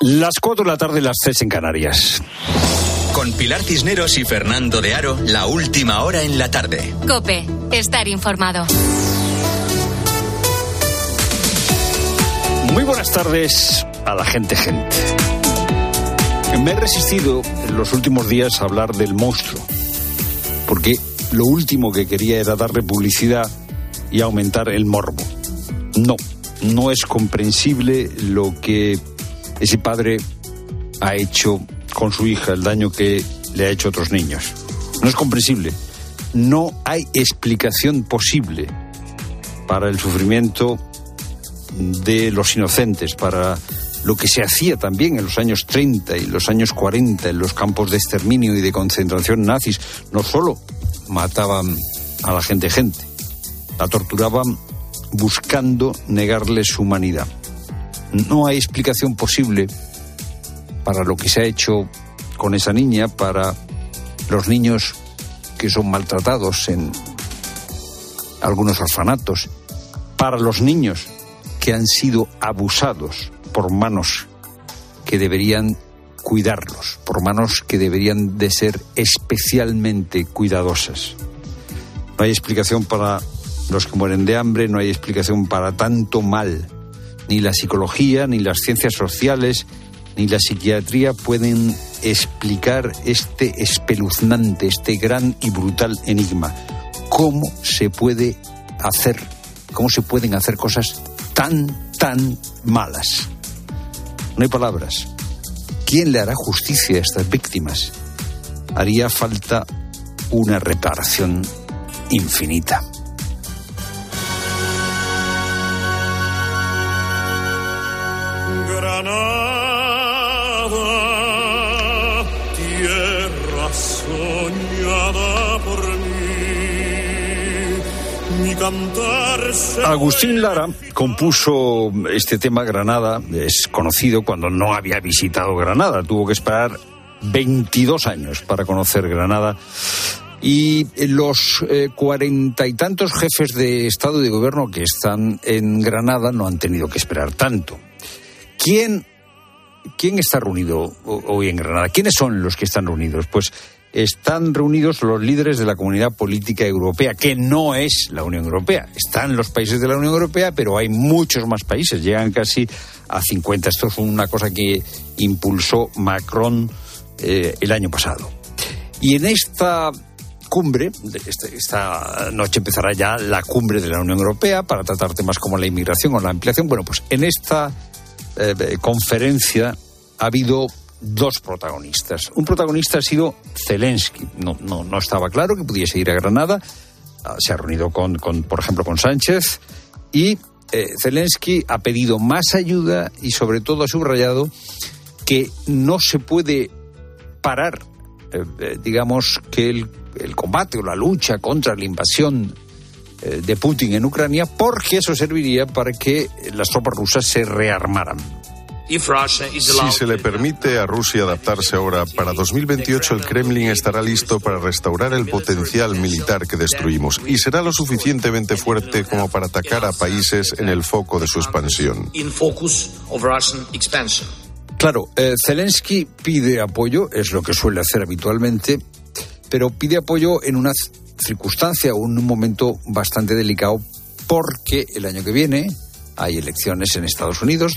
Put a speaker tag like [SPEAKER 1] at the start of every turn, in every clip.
[SPEAKER 1] Las 4 de la tarde, las 3 en Canarias.
[SPEAKER 2] Con Pilar Cisneros y Fernando de Aro, la última hora en la tarde.
[SPEAKER 3] COPE, estar informado.
[SPEAKER 1] Muy buenas tardes a la gente. Me he resistido en los últimos días a hablar del monstruo, porque lo último que quería era darle publicidad y aumentar el morbo. No es comprensible lo que ese padre ha hecho con su hija, el daño que le ha hecho a otros niños. No es comprensible. No hay explicación posible para el sufrimiento de los inocentes, para lo que se hacía también en los años 30 y los años 40 en los campos de exterminio y de concentración nazis. No solo mataban a la gente, la torturaban buscando negarles su humanidad. No hay explicación posible para lo que se ha hecho con esa niña, para los niños que son maltratados en algunos orfanatos, para los niños que han sido abusados por manos que deberían cuidarlos, por manos que deberían de ser especialmente cuidadosas. No hay explicación para los que mueren de hambre, no hay explicación para tanto mal. Ni la psicología, ni las ciencias sociales, ni la psiquiatría pueden explicar este espeluznante, este gran y brutal enigma. ¿Cómo se pueden hacer cosas tan malas? No hay palabras. ¿Quién le hará justicia a estas víctimas? Haría falta una reparación infinita. Agustín Lara compuso este tema. Granada es conocido cuando no había visitado Granada. Tuvo que esperar 22 años para conocer Granada. Y los 40 y tantos jefes de Estado y de Gobierno que están en Granada no han tenido que esperar tanto. ¿Quién está reunido hoy en Granada? ¿Quiénes son los que están reunidos? Pues están reunidos los líderes de la Comunidad Política Europea, que no es la Unión Europea. Están los países de la Unión Europea, pero hay muchos más países, llegan casi a 50. Esto es una cosa que impulsó Macron el año pasado. Y en esta cumbre, esta noche empezará ya la cumbre de la Unión Europea para tratar temas como la inmigración o la ampliación. Bueno, pues en esta conferencia ha habido dos protagonistas. Un protagonista ha sido Zelensky. No estaba claro que pudiese ir a Granada. Se ha reunido por ejemplo, con Sánchez. Y Zelensky ha pedido más ayuda y sobre todo ha subrayado que no se puede parar, digamos, que el combate o la lucha contra la invasión de Putin en Ucrania, porque eso serviría para que las tropas rusas se rearmaran.
[SPEAKER 4] Si se le permite a Rusia adaptarse ahora, para 2028 el Kremlin estará listo para restaurar el potencial militar que destruimos y será lo suficientemente fuerte como para atacar a países en el foco de su expansión.
[SPEAKER 1] Claro, Zelensky pide apoyo, es lo que suele hacer habitualmente, pero pide apoyo en una circunstancia o en un momento bastante delicado, porque el año que viene hay elecciones en Estados Unidos,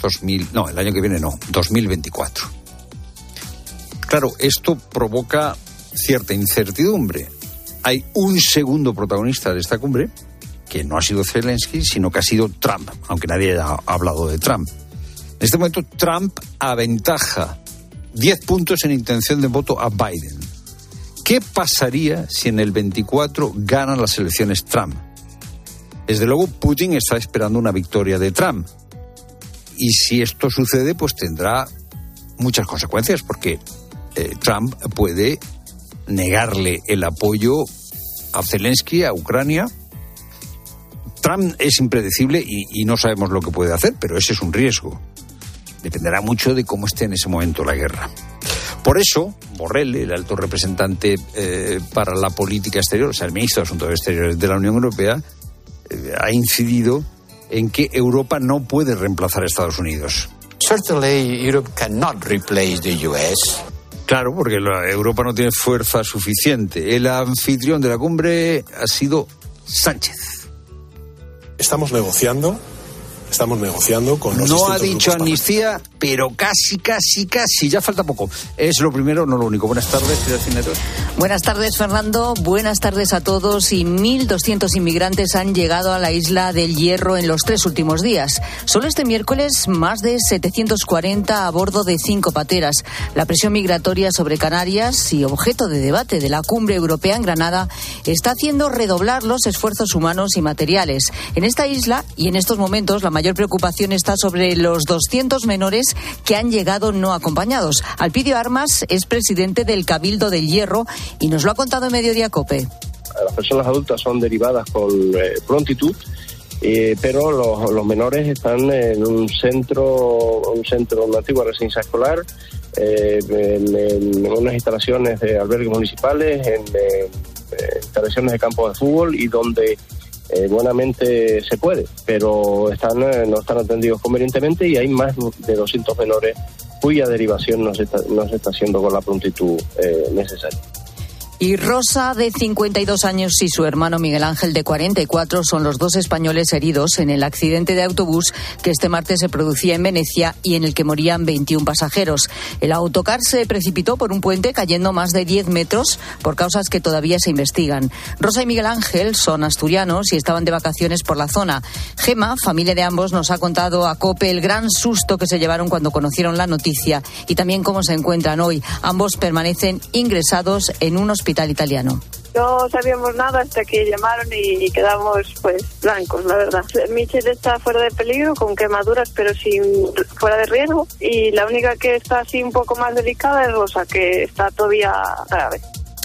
[SPEAKER 1] 2024. Claro, esto provoca cierta incertidumbre. Hay un segundo protagonista de esta cumbre, que no ha sido Zelensky, sino que ha sido Trump, aunque nadie haya hablado de Trump. En este momento, Trump aventaja 10 puntos en intención de voto a Biden. ¿Qué pasaría si en el 24 ganan las elecciones Trump? Desde luego, Putin está esperando una victoria de Trump. Y si esto sucede, pues tendrá muchas consecuencias, porque Trump puede negarle el apoyo a Zelensky, a Ucrania. Trump es impredecible y no sabemos lo que puede hacer, pero ese es un riesgo. Dependerá mucho de cómo esté en ese momento la guerra. Por eso, Borrell, el alto representante para la política exterior, o sea, el ministro de Asuntos Exteriores de la Unión Europea, ha incidido en que Europa no puede reemplazar a Estados Unidos.
[SPEAKER 5] Certainly, Europe cannot replace the US.
[SPEAKER 1] Claro, porque Europa no tiene fuerza suficiente. El anfitrión de la cumbre ha sido Sánchez.
[SPEAKER 6] Estamos negociando con los
[SPEAKER 1] No ha dicho amnistía, pero casi, ya falta poco. Es lo primero, no lo único. Buenas tardes, Pilar Cisneros.
[SPEAKER 7] Buenas tardes, Fernando. Buenas tardes a todos. Y 1.200 inmigrantes han llegado a la isla del Hierro en los 3 últimos días. Solo este miércoles, más de 740 a bordo de 5 pateras. La presión migratoria sobre Canarias, y objeto de debate de la Cumbre Europea en Granada, está haciendo redoblar los esfuerzos humanos y materiales. En esta isla, y en estos momentos, la mayor preocupación está sobre los 200 menores que han llegado no acompañados. Alpidio Armas es presidente del Cabildo del Hierro y nos lo ha contado en Mediodía COPE.
[SPEAKER 8] Las personas adultas son derivadas con prontitud, pero los menores están en un centro, una antigua residencia escolar, en unas instalaciones de albergues municipales, en instalaciones de campos de fútbol y donde buenamente se puede, pero no están atendidos convenientemente y hay más de 200 menores cuya derivación no se está haciendo con la prontitud necesaria.
[SPEAKER 7] Y Rosa, de 52 años, y su hermano Miguel Ángel, de 44, son los 2 españoles heridos en el accidente de autobús que este martes se producía en Venecia y en el que morían 21 pasajeros. El autocar se precipitó por un puente cayendo más de 10 metros por causas que todavía se investigan. Rosa y Miguel Ángel son asturianos y estaban de vacaciones por la zona. Gema, familia de ambos, nos ha contado a COPE el gran susto que se llevaron cuando conocieron la noticia y también cómo se encuentran hoy. Ambos permanecen ingresados en un hospital italiano.
[SPEAKER 9] No sabíamos nada hasta que llamaron y quedamos blancos, la verdad. Michelle está fuera de peligro, con quemaduras pero fuera de riesgo, y la única que está así un poco más delicada es Rosa, que está todavía grave.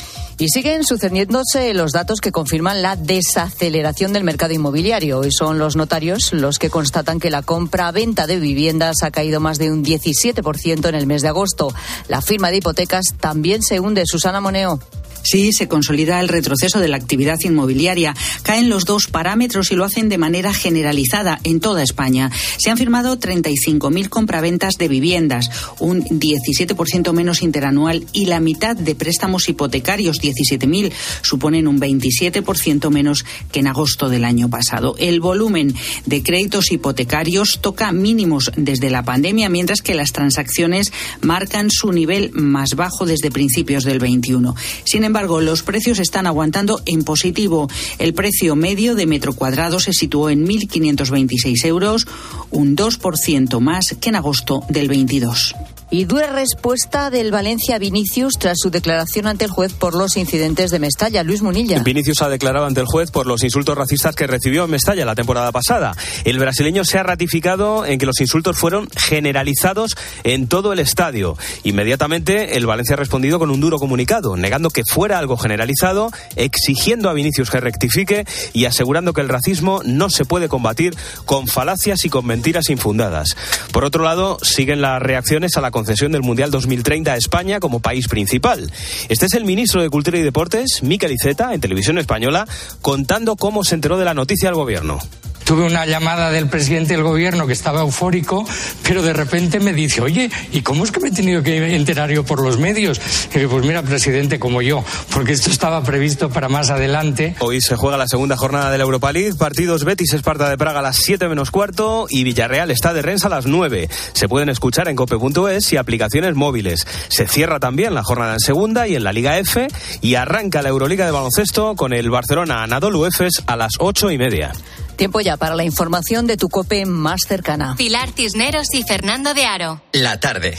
[SPEAKER 7] Y siguen sucediéndose los datos que confirman la desaceleración del mercado inmobiliario. Hoy son los notarios los que constatan que la compra-venta de viviendas ha caído más de un 17% en el mes de agosto. La firma de hipotecas también se hunde. Susana Moneo.
[SPEAKER 10] Sí, se consolida el retroceso de la actividad inmobiliaria. Caen los 2 parámetros y lo hacen de manera generalizada en toda España. Se han firmado 35.000 compraventas de viviendas, un 17% menos interanual, y la mitad de préstamos hipotecarios, 17.000, suponen un 27% menos que en agosto del año pasado. El volumen de créditos hipotecarios toca mínimos desde la pandemia, mientras que las transacciones marcan su nivel más bajo desde principios del 21. Sin embargo, los precios están aguantando en positivo. El precio medio de metro cuadrado se situó en 1.526 euros, un 2% más que en agosto del 22.
[SPEAKER 7] Y dura respuesta del Valencia Vinicius tras su declaración ante el juez por los incidentes de Mestalla. Luis Munilla.
[SPEAKER 11] Vinicius ha declarado ante el juez por los insultos racistas que recibió en Mestalla la temporada pasada. El brasileño se ha ratificado en que los insultos fueron generalizados en todo el estadio. Inmediatamente el Valencia ha respondido con un duro comunicado, negando que fuera algo generalizado, exigiendo a Vinicius que rectifique y asegurando que el racismo no se puede combatir con falacias y con mentiras infundadas. Por otro lado, siguen las reacciones a la concesión del Mundial 2030 a España como país principal. Este es el ministro de Cultura y Deportes, Miquel Iceta, en Televisión Española, contando cómo se enteró de la noticia al gobierno.
[SPEAKER 12] Tuve una llamada del presidente del gobierno que estaba eufórico, pero de repente me dice, oye, ¿y cómo es que me he tenido que enterar yo por los medios? Y digo, pues mira, presidente, como yo, porque esto estaba previsto para más adelante.
[SPEAKER 11] Hoy se juega la segunda jornada de la Europa League, partidos Betis-Esparta de Praga a las 7:15 y Villarreal está de Rennes a las 9. Se pueden escuchar en cope.es y aplicaciones móviles. Se cierra también la jornada en segunda y en la Liga F y arranca la Euroliga de baloncesto con el Barcelona Anadolu Efes a las 8:30.
[SPEAKER 7] Tiempo ya para la información de tu COPE más cercana.
[SPEAKER 3] Pilar Cisneros y Fernando de Aro.
[SPEAKER 2] La tarde.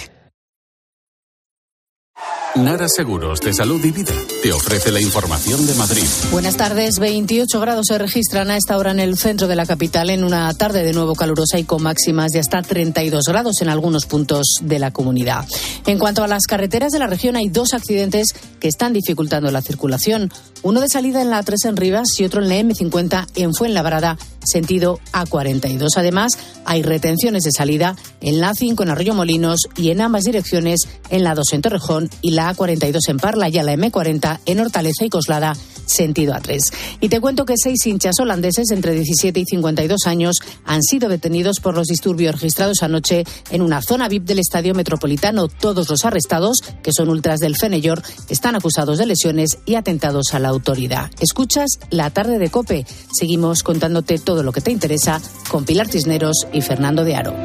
[SPEAKER 13] Nara Seguros de Salud y Vida te ofrece la información de Madrid.
[SPEAKER 14] Buenas tardes. 28 grados se registran a esta hora en el centro de la capital, en una tarde de nuevo calurosa y con máximas de hasta 32 grados en algunos puntos de la comunidad. En cuanto a las carreteras de la región, hay 2 accidentes que están dificultando la circulación. Uno de salida en la A3 en Rivas y otro en la M50 en Fuenlabrada, sentido A42. Además, hay retenciones de salida en la A5 en Arroyomolinos y en ambas direcciones en la A2 en Torrejón y la A42 en Parla y a la M40 en Hortaleza y Coslada, sentido A3. Y te cuento que 6 hinchas holandeses entre 17 y 52 años han sido detenidos por los disturbios registrados anoche en una zona VIP del Estadio Metropolitano. Todos los arrestados, que son ultras del Feyenoord, están acusados de lesiones y atentados a la autoridad. Escuchas La Tarde de COPE. Seguimos contándote todo lo que te interesa con Pilar Cisneros y Fernando de Aro.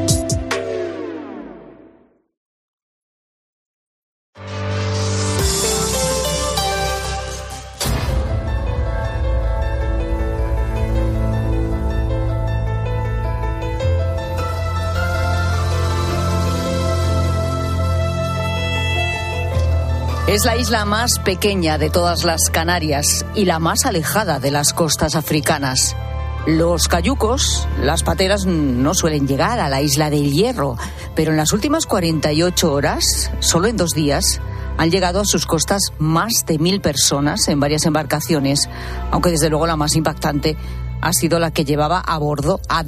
[SPEAKER 7] Es la isla más pequeña de todas las Canarias y la más alejada de las costas africanas. Los cayucos, las pateras, no suelen llegar a la isla del Hierro, pero en las últimas 48 horas, solo en 2 días, han llegado a sus costas más de 1.000 personas en varias embarcaciones, aunque desde luego la más impactante ha sido la que llevaba a bordo a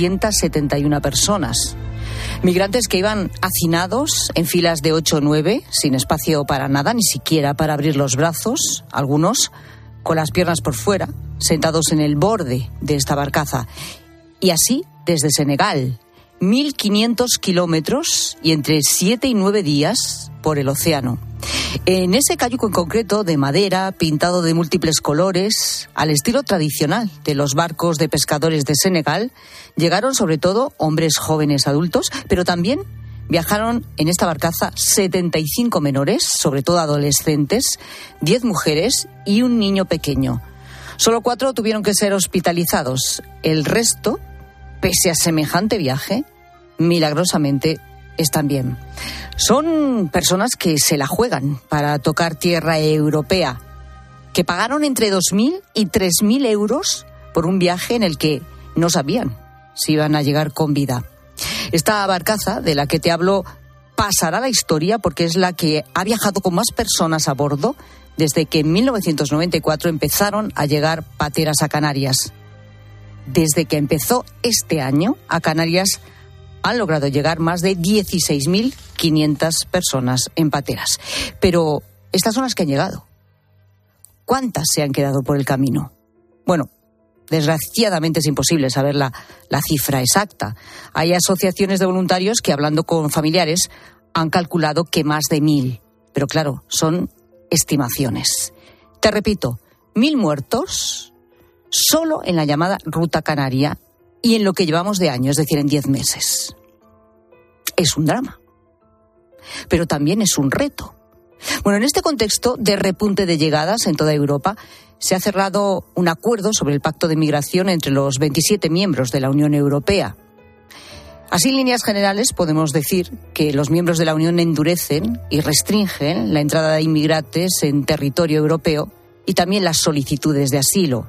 [SPEAKER 7] 271 personas. Migrantes que iban hacinados en filas de 8 o 9, sin espacio para nada, ni siquiera para abrir los brazos, algunos con las piernas por fuera, sentados en el borde de esta barcaza. Y así desde Senegal, 1.500 kilómetros y entre 7 y 9 días por el océano. En ese cayuco en concreto, de madera, pintado de múltiples colores, al estilo tradicional de los barcos de pescadores de Senegal, llegaron sobre todo hombres jóvenes adultos, pero también viajaron en esta barcaza 75 menores, sobre todo adolescentes, 10 mujeres y un niño pequeño. Solo 4 tuvieron que ser hospitalizados. El resto, pese a semejante viaje, milagrosamente están bien. Son personas que se la juegan para tocar tierra europea, que pagaron entre 2.000 y 3.000 euros por un viaje en el que no sabían si iban a llegar con vida. Esta barcaza de la que te hablo pasará a la historia porque es la que ha viajado con más personas a bordo desde que en 1994 empezaron a llegar pateras a Canarias. Desde que empezó este año, a Canarias han logrado llegar más de 16.500 personas en pateras. Pero estas son las que han llegado. ¿Cuántas se han quedado por el camino? Bueno, desgraciadamente es imposible saber la cifra exacta. Hay asociaciones de voluntarios que, hablando con familiares, han calculado que más de 1.000. Pero claro, son estimaciones. Te repito, 1.000 muertos solo en la llamada Ruta Canaria y en lo que llevamos de año, es decir, en 10 meses. Es un drama, pero también es un reto. Bueno, en este contexto de repunte de llegadas en toda Europa, se ha cerrado un acuerdo sobre el pacto de migración entre los 27 miembros de la Unión Europea. Así, en líneas generales, podemos decir que los miembros de la Unión endurecen y restringen la entrada de inmigrantes en territorio europeo y también las solicitudes de asilo.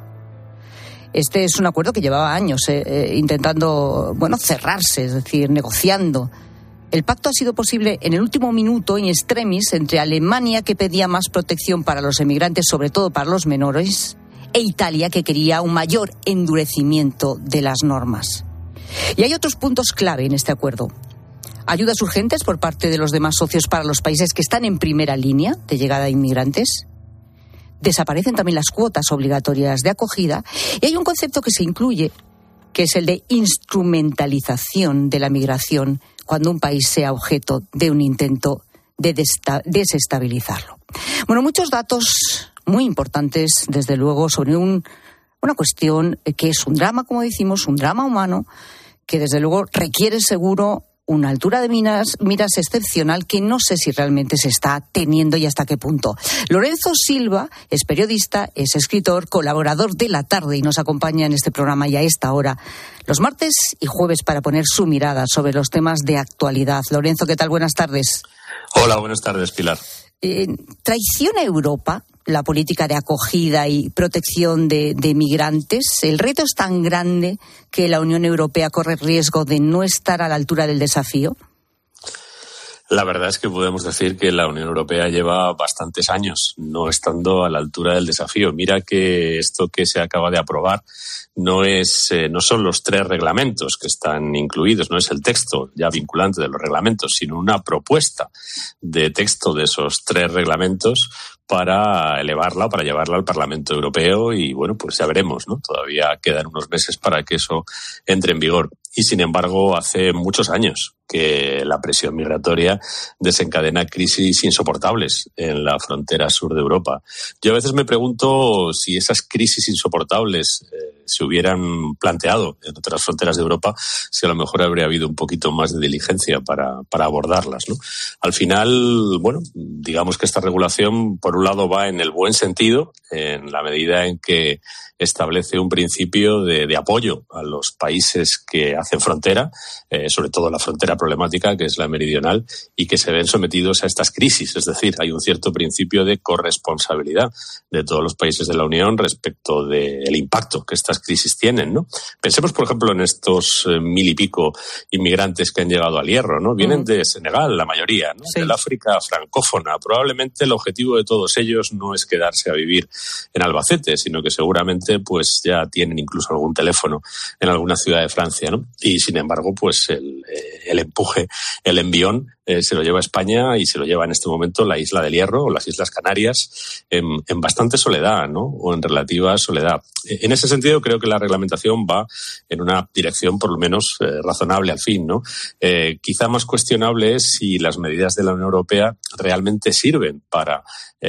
[SPEAKER 7] Este es un acuerdo que llevaba años intentando, cerrarse, es decir, negociando. El pacto ha sido posible en el último minuto, in extremis, entre Alemania, que pedía más protección para los emigrantes, sobre todo para los menores, e Italia, que quería un mayor endurecimiento de las normas. Y hay otros puntos clave en este acuerdo. Ayudas urgentes por parte de los demás socios para los países que están en primera línea de llegada de inmigrantes. Desaparecen también las cuotas obligatorias de acogida y hay un concepto que se incluye, que es el de instrumentalización de la migración cuando un país sea objeto de un intento de desestabilizarlo. Bueno, muchos datos muy importantes, desde luego, sobre una cuestión que es un drama, como decimos, un drama humano, que desde luego requiere seguro una altura de miras excepcional que no sé si realmente se está teniendo y hasta qué punto. Lorenzo Silva es periodista, es escritor, colaborador de La Tarde y nos acompaña en este programa y a esta hora, los martes y jueves, para poner su mirada sobre los temas de actualidad. Lorenzo, ¿qué tal? Buenas tardes.
[SPEAKER 15] Hola, buenas tardes, Pilar.
[SPEAKER 7] ¿Traiciona Europa la política de acogida y protección de migrantes? ¿El reto es tan grande que la Unión Europea corre riesgo de no estar a la altura del desafío?
[SPEAKER 15] La verdad es que podemos decir que la Unión Europea lleva bastantes años no estando a la altura del desafío. Mira que esto que se acaba de aprobar no son los 3 reglamentos que están incluidos, no es el texto ya vinculante de los reglamentos, sino una propuesta de texto de esos 3 reglamentos para elevarla o para llevarla al Parlamento Europeo y, bueno, pues ya veremos, ¿no? Todavía quedan unos meses para que eso entre en vigor. Y, sin embargo, hace muchos años que la presión migratoria desencadena crisis insoportables en la frontera sur de Europa. Yo a veces me pregunto si esas crisis insoportables se hubieran planteado en otras fronteras de Europa, si a lo mejor habría habido un poquito más de diligencia para abordarlas, ¿no? Al final, bueno, digamos que esta regulación, por un lado, va en el buen sentido, en la medida en que establece un principio de apoyo a los países que hacen frontera, sobre todo la frontera problemática, que es la meridional, y que se ven sometidos a estas crisis. Es decir, hay un cierto principio de corresponsabilidad de todos los países de la Unión respecto del impacto que estas crisis tienen, ¿no? Pensemos, por ejemplo, en estos 1.000 y pico inmigrantes que han llegado al Hierro, ¿no? Vienen de Senegal, la mayoría, ¿no? Sí. Del África francófona. Probablemente el objetivo de todos ellos no es quedarse a vivir en Albacete, sino que seguramente pues ya tienen incluso algún teléfono en alguna ciudad de Francia, ¿no? Y sin embargo, pues el empuje, el envión se lo lleva España y se lo lleva en este momento la isla del Hierro o las Islas Canarias en bastante soledad, ¿no? O en relativa soledad. En ese sentido, creo que la reglamentación va en una dirección por lo menos razonable al fin, ¿no? Quizá más cuestionable es si las medidas de la Unión Europea realmente sirven para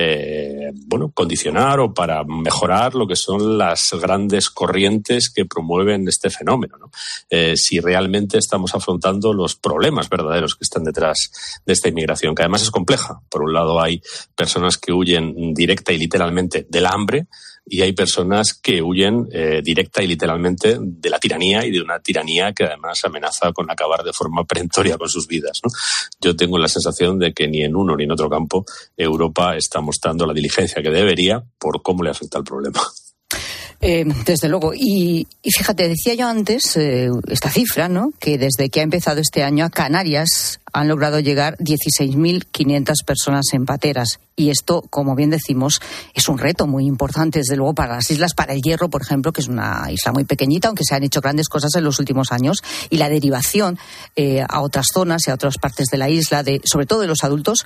[SPEAKER 15] condicionar o para mejorar lo que son las grandes corrientes que promueven este fenómeno, ¿no? Si realmente estamos afrontando los problemas verdaderos que están detrás de esta inmigración, que además es compleja. Por un lado, hay personas que huyen directa y literalmente del hambre, y hay personas que huyen directa y literalmente de la tiranía, y de una tiranía que además amenaza con acabar de forma perentoria con sus vidas, ¿no? Yo tengo la sensación de que ni en uno ni en otro campo Europa está mostrando la diligencia que debería por cómo le afecta el problema.
[SPEAKER 7] Desde luego. Y fíjate, decía yo antes esta cifra, ¿no? Que desde que ha empezado este año a Canarias han logrado llegar 16.500 personas en pateras. Y esto, como bien decimos, es un reto muy importante, desde luego, para las islas, para el Hierro, por ejemplo, que es una isla muy pequeñita, aunque se han hecho grandes cosas en los últimos años. Y la derivación a otras zonas y a otras partes de la isla, sobre todo de los adultos,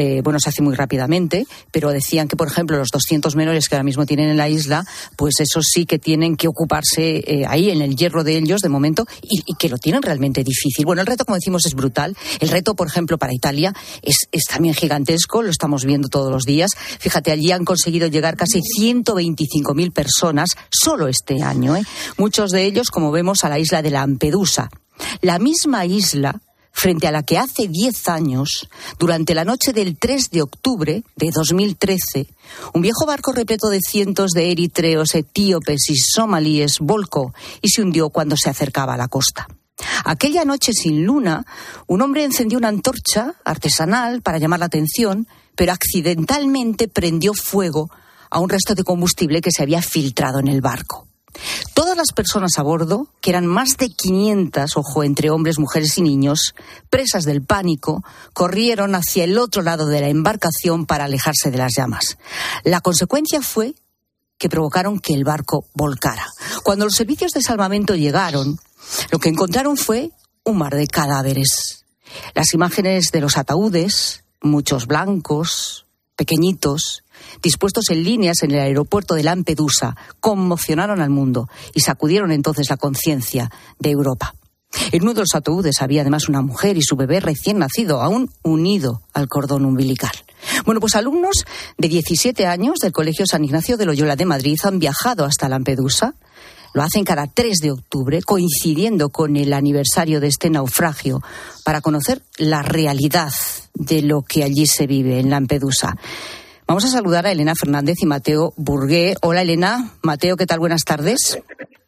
[SPEAKER 7] se hace muy rápidamente. Pero decían que, por ejemplo, los 200 menores que ahora mismo tienen en la isla, pues esos sí que tienen que ocuparse ahí, en el Hierro de ellos, de momento, y que lo tienen realmente difícil. Bueno, el reto, como decimos, es brutal. El reto, por ejemplo, para Italia es también gigantesco, lo estamos viendo todos los días. Fíjate, allí han conseguido llegar casi 125.000 personas solo este año, ¿eh? Muchos de ellos, como vemos, a la isla de Lampedusa. La misma isla frente a la que hace 10 años, durante la noche del 3 de octubre de 2013, un viejo barco repleto de cientos de eritreos, etíopes y somalíes volcó y se hundió cuando se acercaba a la costa. Aquella noche sin luna, un hombre encendió una antorcha artesanal para llamar la atención, pero accidentalmente prendió fuego a un resto de combustible que se había filtrado en el barco. Todas las personas a bordo, que eran más de 500, entre hombres, mujeres y niños, presas del pánico, corrieron hacia el otro lado de la embarcación para alejarse de las llamas. La consecuencia fue que provocaron que el barco volcara. Cuando los servicios de salvamento llegaron, lo que encontraron fue un mar de cadáveres. Las imágenes de los ataúdes, muchos blancos, pequeñitos, dispuestos en líneas en el aeropuerto de Lampedusa, conmocionaron al mundo y sacudieron entonces la conciencia de Europa. En uno de los ataúdes había además una mujer y su bebé recién nacido, aún unido al cordón umbilical. Bueno, pues alumnos de 17 años del Colegio San Ignacio de Loyola de Madrid han viajado hasta Lampedusa. Lo hacen cada 3 de octubre, coincidiendo con el aniversario de este naufragio, para conocer la realidad de lo que allí se vive en Lampedusa. Vamos a saludar a Elena Fernández y Mateo Burgué. Hola, Elena. Mateo, ¿qué tal? Buenas tardes.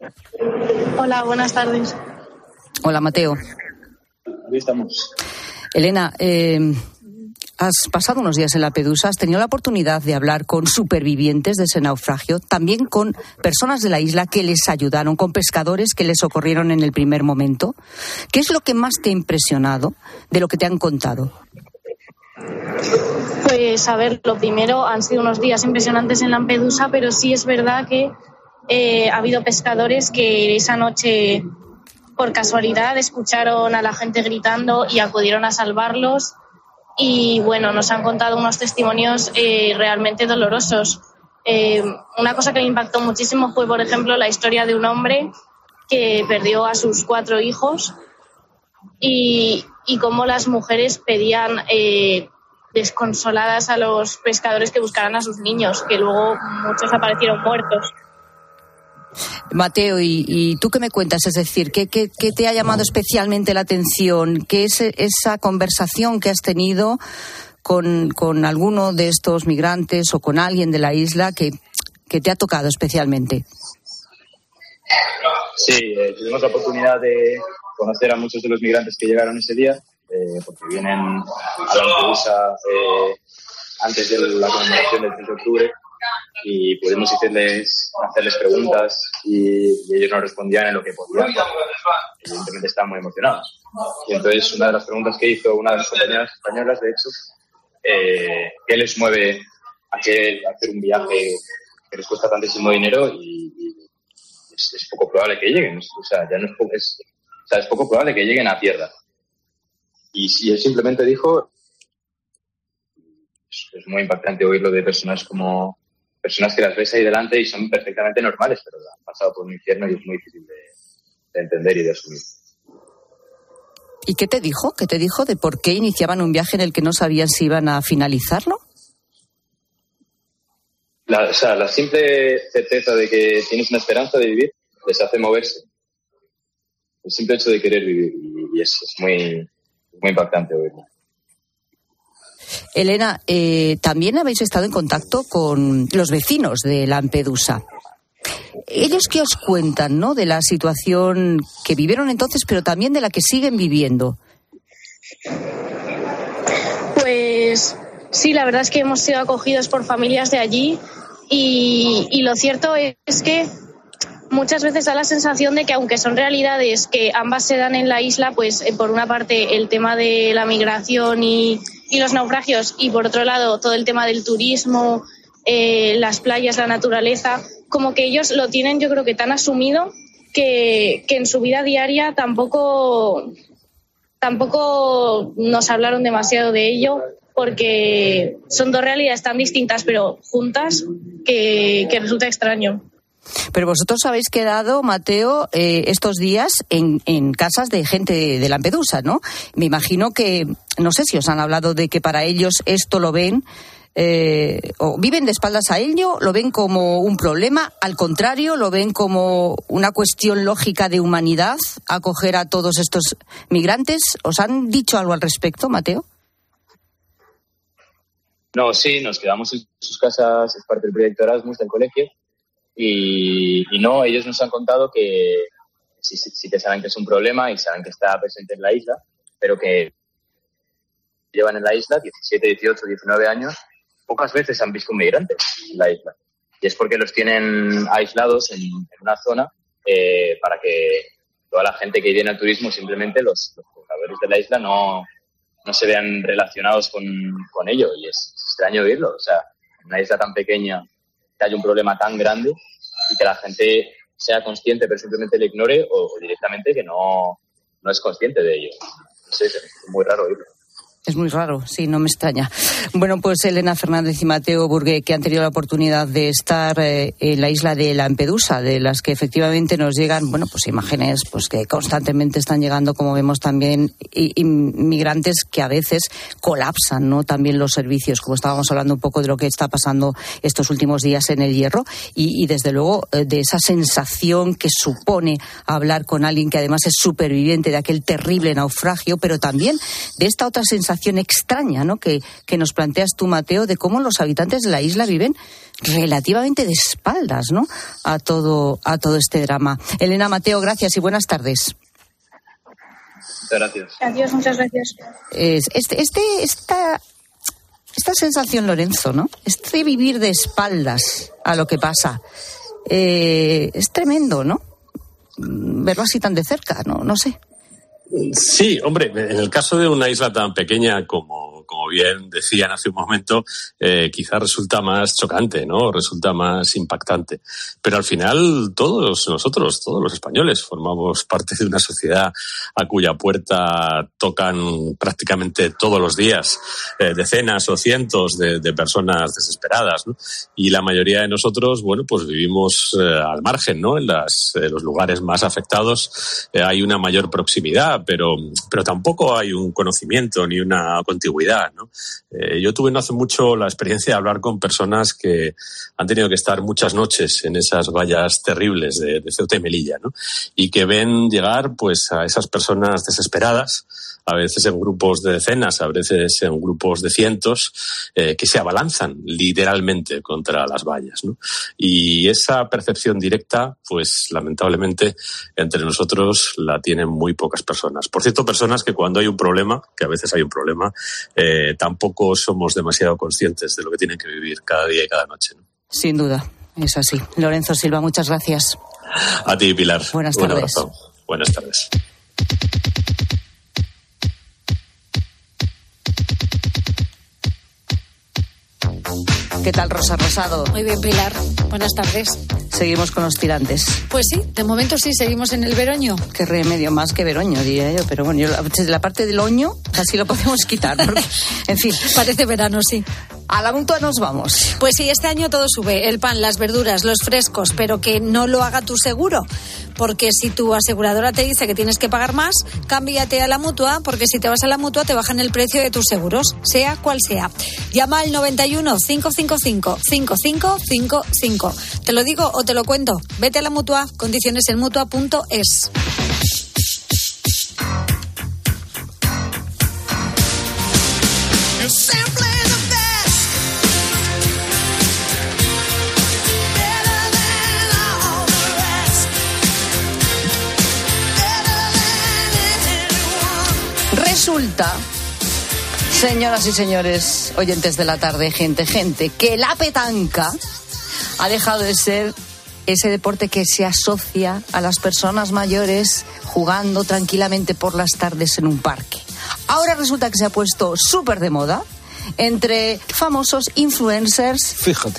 [SPEAKER 16] Hola, buenas tardes.
[SPEAKER 7] Hola, Mateo.
[SPEAKER 17] Aquí estamos.
[SPEAKER 7] Elena, has pasado unos días en Lampedusa, has tenido la oportunidad de hablar con supervivientes de ese naufragio, también con personas de la isla que les ayudaron, con pescadores que les socorrieron en el primer momento. ¿Qué es lo que más te ha impresionado de lo que te han contado?
[SPEAKER 16] Pues a ver, lo primero, han sido unos días impresionantes en Lampedusa, pero sí es verdad que ha habido pescadores que esa noche, por casualidad, escucharon a la gente gritando y acudieron a salvarlos. y bueno, nos han contado unos testimonios realmente dolorosos. Una cosa que me impactó muchísimo fue, por ejemplo, la historia de un hombre que perdió a sus 4 hijos y cómo las mujeres pedían desconsoladas a los pescadores que buscaran a sus niños, que luego muchos aparecieron muertos.
[SPEAKER 7] Mateo, ¿y tú qué me cuentas? Es decir, ¿qué te ha llamado especialmente la atención? ¿Qué es esa conversación que has tenido con alguno de estos migrantes o con alguien de la isla que te ha tocado especialmente?
[SPEAKER 17] Sí, tuvimos la oportunidad de conocer a muchos de los migrantes que llegaron ese día, porque vienen a Lampedusa antes de la conmemoración del 3 de octubre y pudimos hacerles preguntas y ellos nos respondían en lo que podían. Evidentemente están muy emocionados. Y entonces una de las preguntas que hizo una de las compañeras españolas, de hecho, ¿qué les mueve a hacer un viaje que les cuesta tantísimo dinero y es poco probable que lleguen? O sea, es poco probable que lleguen a tierra. Y él simplemente dijo, es muy impactante oírlo de personas que las ves ahí delante y son perfectamente normales, pero han pasado por un infierno y es muy difícil de entender y de asumir.
[SPEAKER 7] ¿Y qué te dijo? ¿Qué te dijo de por qué iniciaban un viaje en el que no sabían si iban a finalizarlo?
[SPEAKER 17] La simple certeza de que tienes una esperanza de vivir les hace moverse. El simple hecho de querer vivir y es muy, muy impactante oírlo.
[SPEAKER 7] Elena, también habéis estado en contacto con los vecinos de Lampedusa. ¿Ellos qué os cuentan, no, de la situación que vivieron entonces, pero también de la que siguen viviendo?
[SPEAKER 16] Pues sí, la verdad es que hemos sido acogidos por familias de allí y lo cierto es que muchas veces da la sensación de que aunque son realidades que ambas se dan en la isla, pues por una parte el tema de la migración y los naufragios y por otro lado todo el tema del turismo, las playas, la naturaleza, como que ellos lo tienen yo creo que tan asumido que en su vida diaria tampoco nos hablaron demasiado de ello, porque son dos realidades tan distintas pero juntas que resulta extraño.
[SPEAKER 7] Pero vosotros habéis quedado, Mateo, estos días en casas de gente de Lampedusa, ¿no? Me imagino que, no sé si os han hablado de que para ellos esto lo ven, o viven de espaldas a ello, lo ven como un problema, al contrario, lo ven como una cuestión lógica de humanidad, acoger a todos estos migrantes. ¿Os han dicho algo al respecto, Mateo?
[SPEAKER 17] No, sí, nos quedamos en sus casas, es parte del proyecto Erasmus del colegio. Y no, ellos nos han contado que sí que saben que es un problema y saben que está presente en la isla, pero que llevan en la isla 17, 18, 19 años, pocas veces han visto un migrante en la isla. Y es porque los tienen aislados en una zona para que toda la gente que viene al turismo, simplemente los pobladores de la isla, no se vean relacionados con ello. Y es extraño oírlo. O sea, en una isla tan pequeña que haya un problema tan grande y que la gente sea consciente pero simplemente le ignore o directamente que no es consciente de ello. No sé, es muy raro oírlo.
[SPEAKER 7] Es muy raro, sí, no me extraña. Bueno, pues Elena Fernández y Mateo Burgué, que han tenido la oportunidad de estar en la isla de Lampedusa, de las que efectivamente nos llegan, bueno, pues imágenes pues que constantemente están llegando, como vemos también, inmigrantes que a veces colapsan, ¿no? También los servicios, como estábamos hablando un poco de lo que está pasando estos últimos días en el Hierro, y desde luego de esa sensación que supone hablar con alguien que además es superviviente de aquel terrible naufragio, pero también de esta otra sensación extraña, ¿no? que nos planteas tú, Mateo, de cómo los habitantes de la isla viven relativamente de espaldas, ¿no? a todo este drama. Elena, Mateo, gracias y buenas tardes.
[SPEAKER 17] Muchas gracias.
[SPEAKER 16] Adiós, muchas gracias.
[SPEAKER 7] Esta sensación, Lorenzo, ¿no? Este vivir de espaldas a lo que pasa, es tremendo, ¿no? Verlo así tan de cerca, no sé.
[SPEAKER 15] Sí, hombre, en el caso de una isla tan pequeña como como bien decían hace un momento, quizás resulta más chocante, ¿no? Resulta más impactante. Pero al final todos nosotros, todos los españoles, formamos parte de una sociedad a cuya puerta tocan prácticamente todos los días decenas o cientos de personas desesperadas, ¿no? Y la mayoría de nosotros, bueno, pues vivimos al margen, ¿no? En los lugares más afectados hay una mayor proximidad, pero tampoco hay un conocimiento ni una contigüidad, ¿no? Yo tuve no hace mucho la experiencia de hablar con personas que han tenido que estar muchas noches en esas vallas terribles de Ceuta y Melilla, ¿no? Y que ven llegar pues a esas personas desesperadas, a veces en grupos de decenas, a veces en grupos de cientos, que se abalanzan literalmente contra las vallas, ¿no? Y esa percepción directa, pues lamentablemente entre nosotros la tienen muy pocas personas. Por cierto, personas que cuando hay un problema, que a veces hay un problema, tampoco somos demasiado conscientes de lo que tienen que vivir cada día y cada noche, ¿no?
[SPEAKER 7] Sin duda, es así. Lorenzo Silva, muchas gracias.
[SPEAKER 15] A ti, Pilar.
[SPEAKER 7] Buenas tardes.
[SPEAKER 15] Un abrazo. Buenas tardes.
[SPEAKER 7] ¿Qué tal, Rosa Rosado?
[SPEAKER 18] Muy bien, Pilar. Buenas tardes.
[SPEAKER 7] Seguimos con los tirantes.
[SPEAKER 18] Pues sí, de momento sí, seguimos en el veroño.
[SPEAKER 7] Qué remedio, más que veroño, diría yo. Pero bueno, la parte del oño casi lo podemos quitar. Porque, en fin.
[SPEAKER 18] Parece verano, sí.
[SPEAKER 7] A la Mutua nos vamos.
[SPEAKER 18] Pues sí, este año todo sube. El pan, las verduras, los frescos, pero que no lo haga tu seguro. Porque si tu aseguradora te dice que tienes que pagar más, cámbiate a la Mutua, porque si te vas a la Mutua te bajan el precio de tus seguros, sea cual sea. Llama al 91 555 5555. ¿Te lo digo o te lo cuento? Vete a la Mutua, condiciones en mutua.es.
[SPEAKER 7] Resulta, señoras y señores, oyentes de la tarde, gente, que la petanca ha dejado de ser ese deporte que se asocia a las personas mayores jugando tranquilamente por las tardes en un parque. Ahora resulta que se ha puesto súper de moda entre famosos influencers,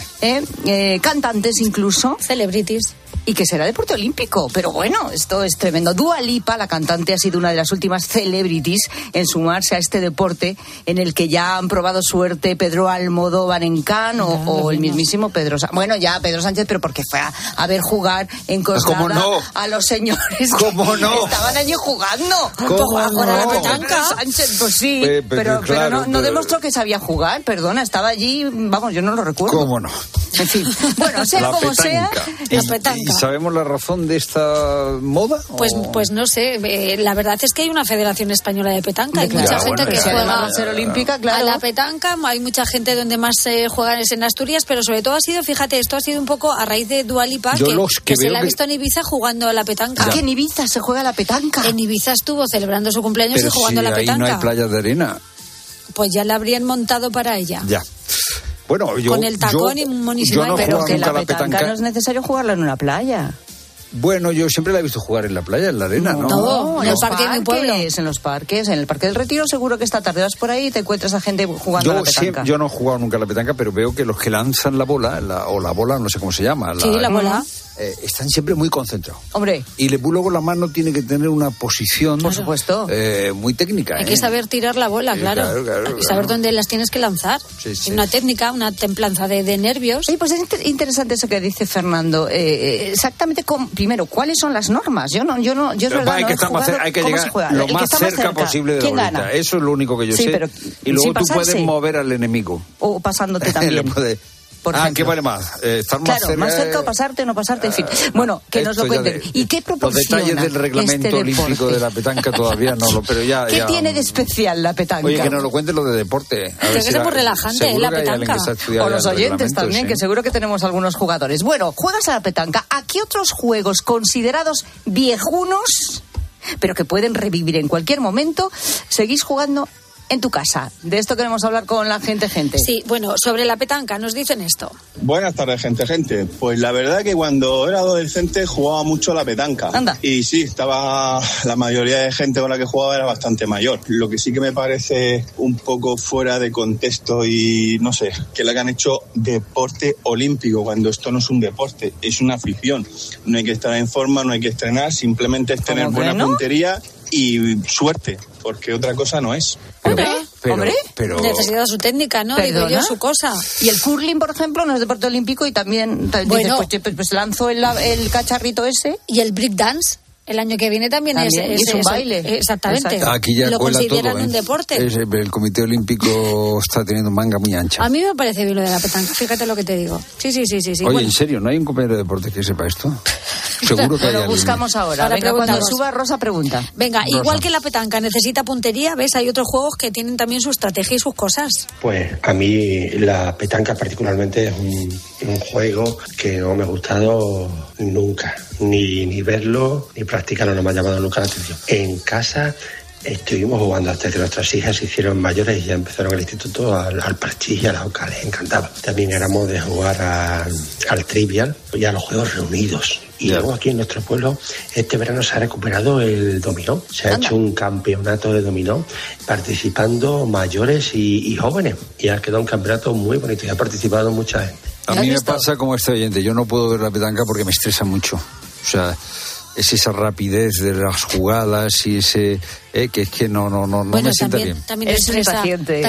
[SPEAKER 1] fíjate,
[SPEAKER 7] cantantes incluso,
[SPEAKER 18] celebrities.
[SPEAKER 7] Y que será deporte olímpico, pero bueno, esto es tremendo. Dua Lipa, la cantante, ha sido una de las últimas celebrities en sumarse a este deporte en el que ya han probado suerte Pedro Almodóvar en Cannes o el mismísimo Pedro Sánchez. Bueno, ya Pedro Sánchez, pero porque fue a ver jugar en Coslada a los señores
[SPEAKER 1] ¿Cómo no?
[SPEAKER 7] Estaban allí jugando.
[SPEAKER 1] ¿Cómo no?
[SPEAKER 7] La petanca. Sánchez, pues sí, pero no demostró que sabía jugar, perdona, estaba allí, vamos, yo no lo recuerdo.
[SPEAKER 1] ¿Cómo no?
[SPEAKER 7] En fin, bueno, sea
[SPEAKER 1] la
[SPEAKER 7] como
[SPEAKER 1] petanca.
[SPEAKER 7] sea, la petanca.
[SPEAKER 1] ¿Y sabemos la razón de esta moda?
[SPEAKER 18] Pues no sé, la verdad es que hay una Federación Española de Petanca, hay mucha gente que juega
[SPEAKER 7] a ser olímpica, claro.
[SPEAKER 18] A la petanca, hay mucha gente donde más se juegan es en Asturias, pero sobre todo ha sido, fíjate, esto ha sido un poco a raíz de Dua Lipa, que se la ha visto en Ibiza jugando a la petanca.
[SPEAKER 7] ¿Qué en Ibiza se juega a la petanca?
[SPEAKER 18] En Ibiza estuvo celebrando su cumpleaños y jugando a la petanca.
[SPEAKER 1] Ahí no hay playas de arena.
[SPEAKER 18] Pues ya la habrían montado para ella.
[SPEAKER 1] Ya. Bueno,
[SPEAKER 18] con el tacón y monísimo.
[SPEAKER 7] Pero que la petanca no es necesario jugarla en una playa.
[SPEAKER 1] Bueno, yo siempre la he visto jugar en la playa, en la arena, ¿no?
[SPEAKER 18] No, en el parque de mi pueblo.
[SPEAKER 7] En los parques, en el Parque del Retiro, seguro que esta tarde vas por ahí y te encuentras a gente jugando a la petanca.
[SPEAKER 1] Yo no he jugado nunca a la petanca, pero veo que los que lanzan la bola, o la bola, no sé cómo se llama.
[SPEAKER 18] La bola.
[SPEAKER 1] Están siempre muy concentrados.
[SPEAKER 7] Hombre.
[SPEAKER 1] Y luego la mano tiene que tener una posición,
[SPEAKER 7] por supuesto,
[SPEAKER 1] muy técnica.
[SPEAKER 18] Hay que saber tirar la bola, claro. Hay que saber dónde las tienes que lanzar.
[SPEAKER 1] Sí.
[SPEAKER 18] Una técnica, una templanza de nervios.
[SPEAKER 7] Sí, pues es interesante eso que dice Fernando. Exactamente, primero, ¿cuáles son las normas? Yo es verdad,
[SPEAKER 1] hay que llegar lo más cerca posible de la bolita. Eso es lo único que yo sé.
[SPEAKER 7] Pero,
[SPEAKER 1] y luego tú puedes mover al enemigo.
[SPEAKER 7] O pasándote también.
[SPEAKER 1] ¿Qué vale más? ¿Estar más cerca?
[SPEAKER 7] Más cerca o pasarte o no pasarte, en fin. Bueno, que nos lo cuenten. ¿Y qué proporciona
[SPEAKER 1] los detalles del reglamento olímpico de la petanca todavía no, pero ya...
[SPEAKER 7] ¿Qué tiene de especial la petanca?
[SPEAKER 1] Oye, que nos lo cuenten lo de deporte.
[SPEAKER 18] Tiene que ser muy relajante, la petanca.
[SPEAKER 7] O los oyentes también, que seguro que tenemos algunos jugadores. Bueno, juegas a la petanca. ¿A qué otros juegos considerados viejunos, pero que pueden revivir en cualquier momento, seguís jugando en tu casa. De esto queremos hablar con la gente.
[SPEAKER 18] Sí, bueno, sobre la petanca nos dicen esto.
[SPEAKER 19] Buenas tardes, gente. Pues la verdad que cuando era adolescente jugaba mucho a la petanca.
[SPEAKER 7] Anda.
[SPEAKER 19] Y sí, la mayoría de gente con la que jugaba era bastante mayor. Lo que sí que me parece un poco fuera de contexto y no sé, que le han hecho deporte olímpico cuando esto no es un deporte, es una afición. No hay que estar en forma, no hay que estrenar, simplemente es tener buena puntería y suerte, porque otra cosa no es.
[SPEAKER 18] Pero necesita su técnica, ¿no? Digo yo, su cosa.
[SPEAKER 7] Y el curling, por ejemplo, no es deporte olímpico y también
[SPEAKER 18] bueno,
[SPEAKER 7] dices, pues lanzo el cacharrito ese.
[SPEAKER 18] Y el breakdance. El año que viene también es
[SPEAKER 7] un baile.
[SPEAKER 18] Exactamente.
[SPEAKER 1] Exacto. Aquí ya
[SPEAKER 18] lo consideran
[SPEAKER 1] todo,
[SPEAKER 18] un deporte.
[SPEAKER 1] El Comité Olímpico está teniendo manga muy ancha.
[SPEAKER 18] A mí me parece bien lo de la petanca, fíjate lo que te digo. Sí.
[SPEAKER 1] Oye,
[SPEAKER 18] bueno.
[SPEAKER 1] ¿En serio? ¿No hay un compañero de deporte que sepa esto? Seguro que hay alguien.
[SPEAKER 7] Lo buscamos ahora. Venga, cuando suba Rosa pregunta.
[SPEAKER 18] Venga, Rosa. Igual que la petanca necesita puntería, ¿ves? Hay otros juegos que tienen también su estrategia y sus cosas.
[SPEAKER 20] Pues a mí la petanca particularmente es un juego que no me ha gustado nunca. Ni verlo, ni practicarlo, no me ha llamado nunca la atención. En casa estuvimos jugando hasta que nuestras hijas se hicieron mayores y ya empezaron el instituto al parchís y a la oca, les encantaba. También éramos de jugar al trivial y a los juegos reunidos. Y luego aquí en nuestro pueblo, este verano se ha recuperado el dominó. Se ha hecho un campeonato de dominó participando mayores y jóvenes. Y ha quedado un campeonato muy bonito y ha participado mucha gente.
[SPEAKER 1] A mí me pasa como este oyente, yo no puedo ver la petanca porque me estresa mucho. O sea, es esa rapidez de las jugadas y ese que es que no me sienta bien.
[SPEAKER 18] También estresa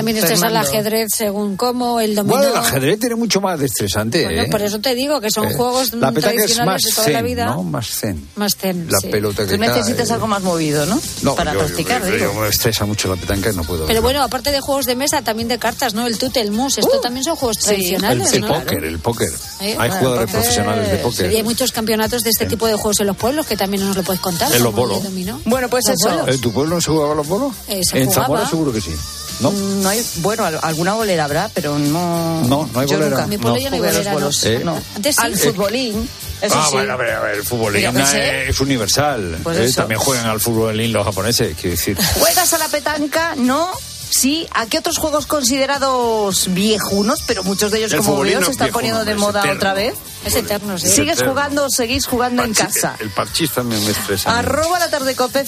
[SPEAKER 18] el ajedrez según cómo, el dominó.
[SPEAKER 1] Bueno, el ajedrez tiene mucho más de estresante.
[SPEAKER 18] Bueno, por eso te digo que son juegos
[SPEAKER 1] la
[SPEAKER 18] tradicionales de toda la vida.
[SPEAKER 1] ¿No? Más zen.
[SPEAKER 18] La
[SPEAKER 1] pelota que
[SPEAKER 7] tú necesitas algo más movido, ¿no? Para practicar.
[SPEAKER 1] Yo me estresa mucho la petanca y no puedo.
[SPEAKER 18] Pero bueno, aparte de juegos de mesa, también de cartas, ¿no? El tute, el mus, esto también son juegos tradicionales,
[SPEAKER 1] ¿no? El póker. Hay jugadores profesionales de póker.
[SPEAKER 18] Y hay muchos campeonetos de este tipo de juegos en los pueblos que también nos lo puedes contar.
[SPEAKER 1] En los bolos.
[SPEAKER 7] Bueno, pues eso.
[SPEAKER 1] ¿En tu pueblo no se jugaba a los bolos? En Zamora seguro que sí.
[SPEAKER 7] No hay, bueno, alguna bolera habrá, pero no
[SPEAKER 1] hay bolera.
[SPEAKER 18] En mi pueblo ya no hay bolera.
[SPEAKER 7] No.
[SPEAKER 18] Antes sí.
[SPEAKER 7] Al futbolín. Eso sí.
[SPEAKER 1] Bueno, a ver, el futbolín es universal.
[SPEAKER 7] Pues
[SPEAKER 1] también juegan al futbolín los japoneses, quiero decir.
[SPEAKER 7] ¿Juegas a la petanca? No. Sí, ¿a qué otros juegos considerados viejunos, pero muchos de ellos, como veo, se están poniendo de moda otra vez?
[SPEAKER 18] Es eterno, sí.
[SPEAKER 7] ¿Sigues jugando o seguís jugando en casa?
[SPEAKER 1] El parchís también me estresa.
[SPEAKER 7] @latardecope,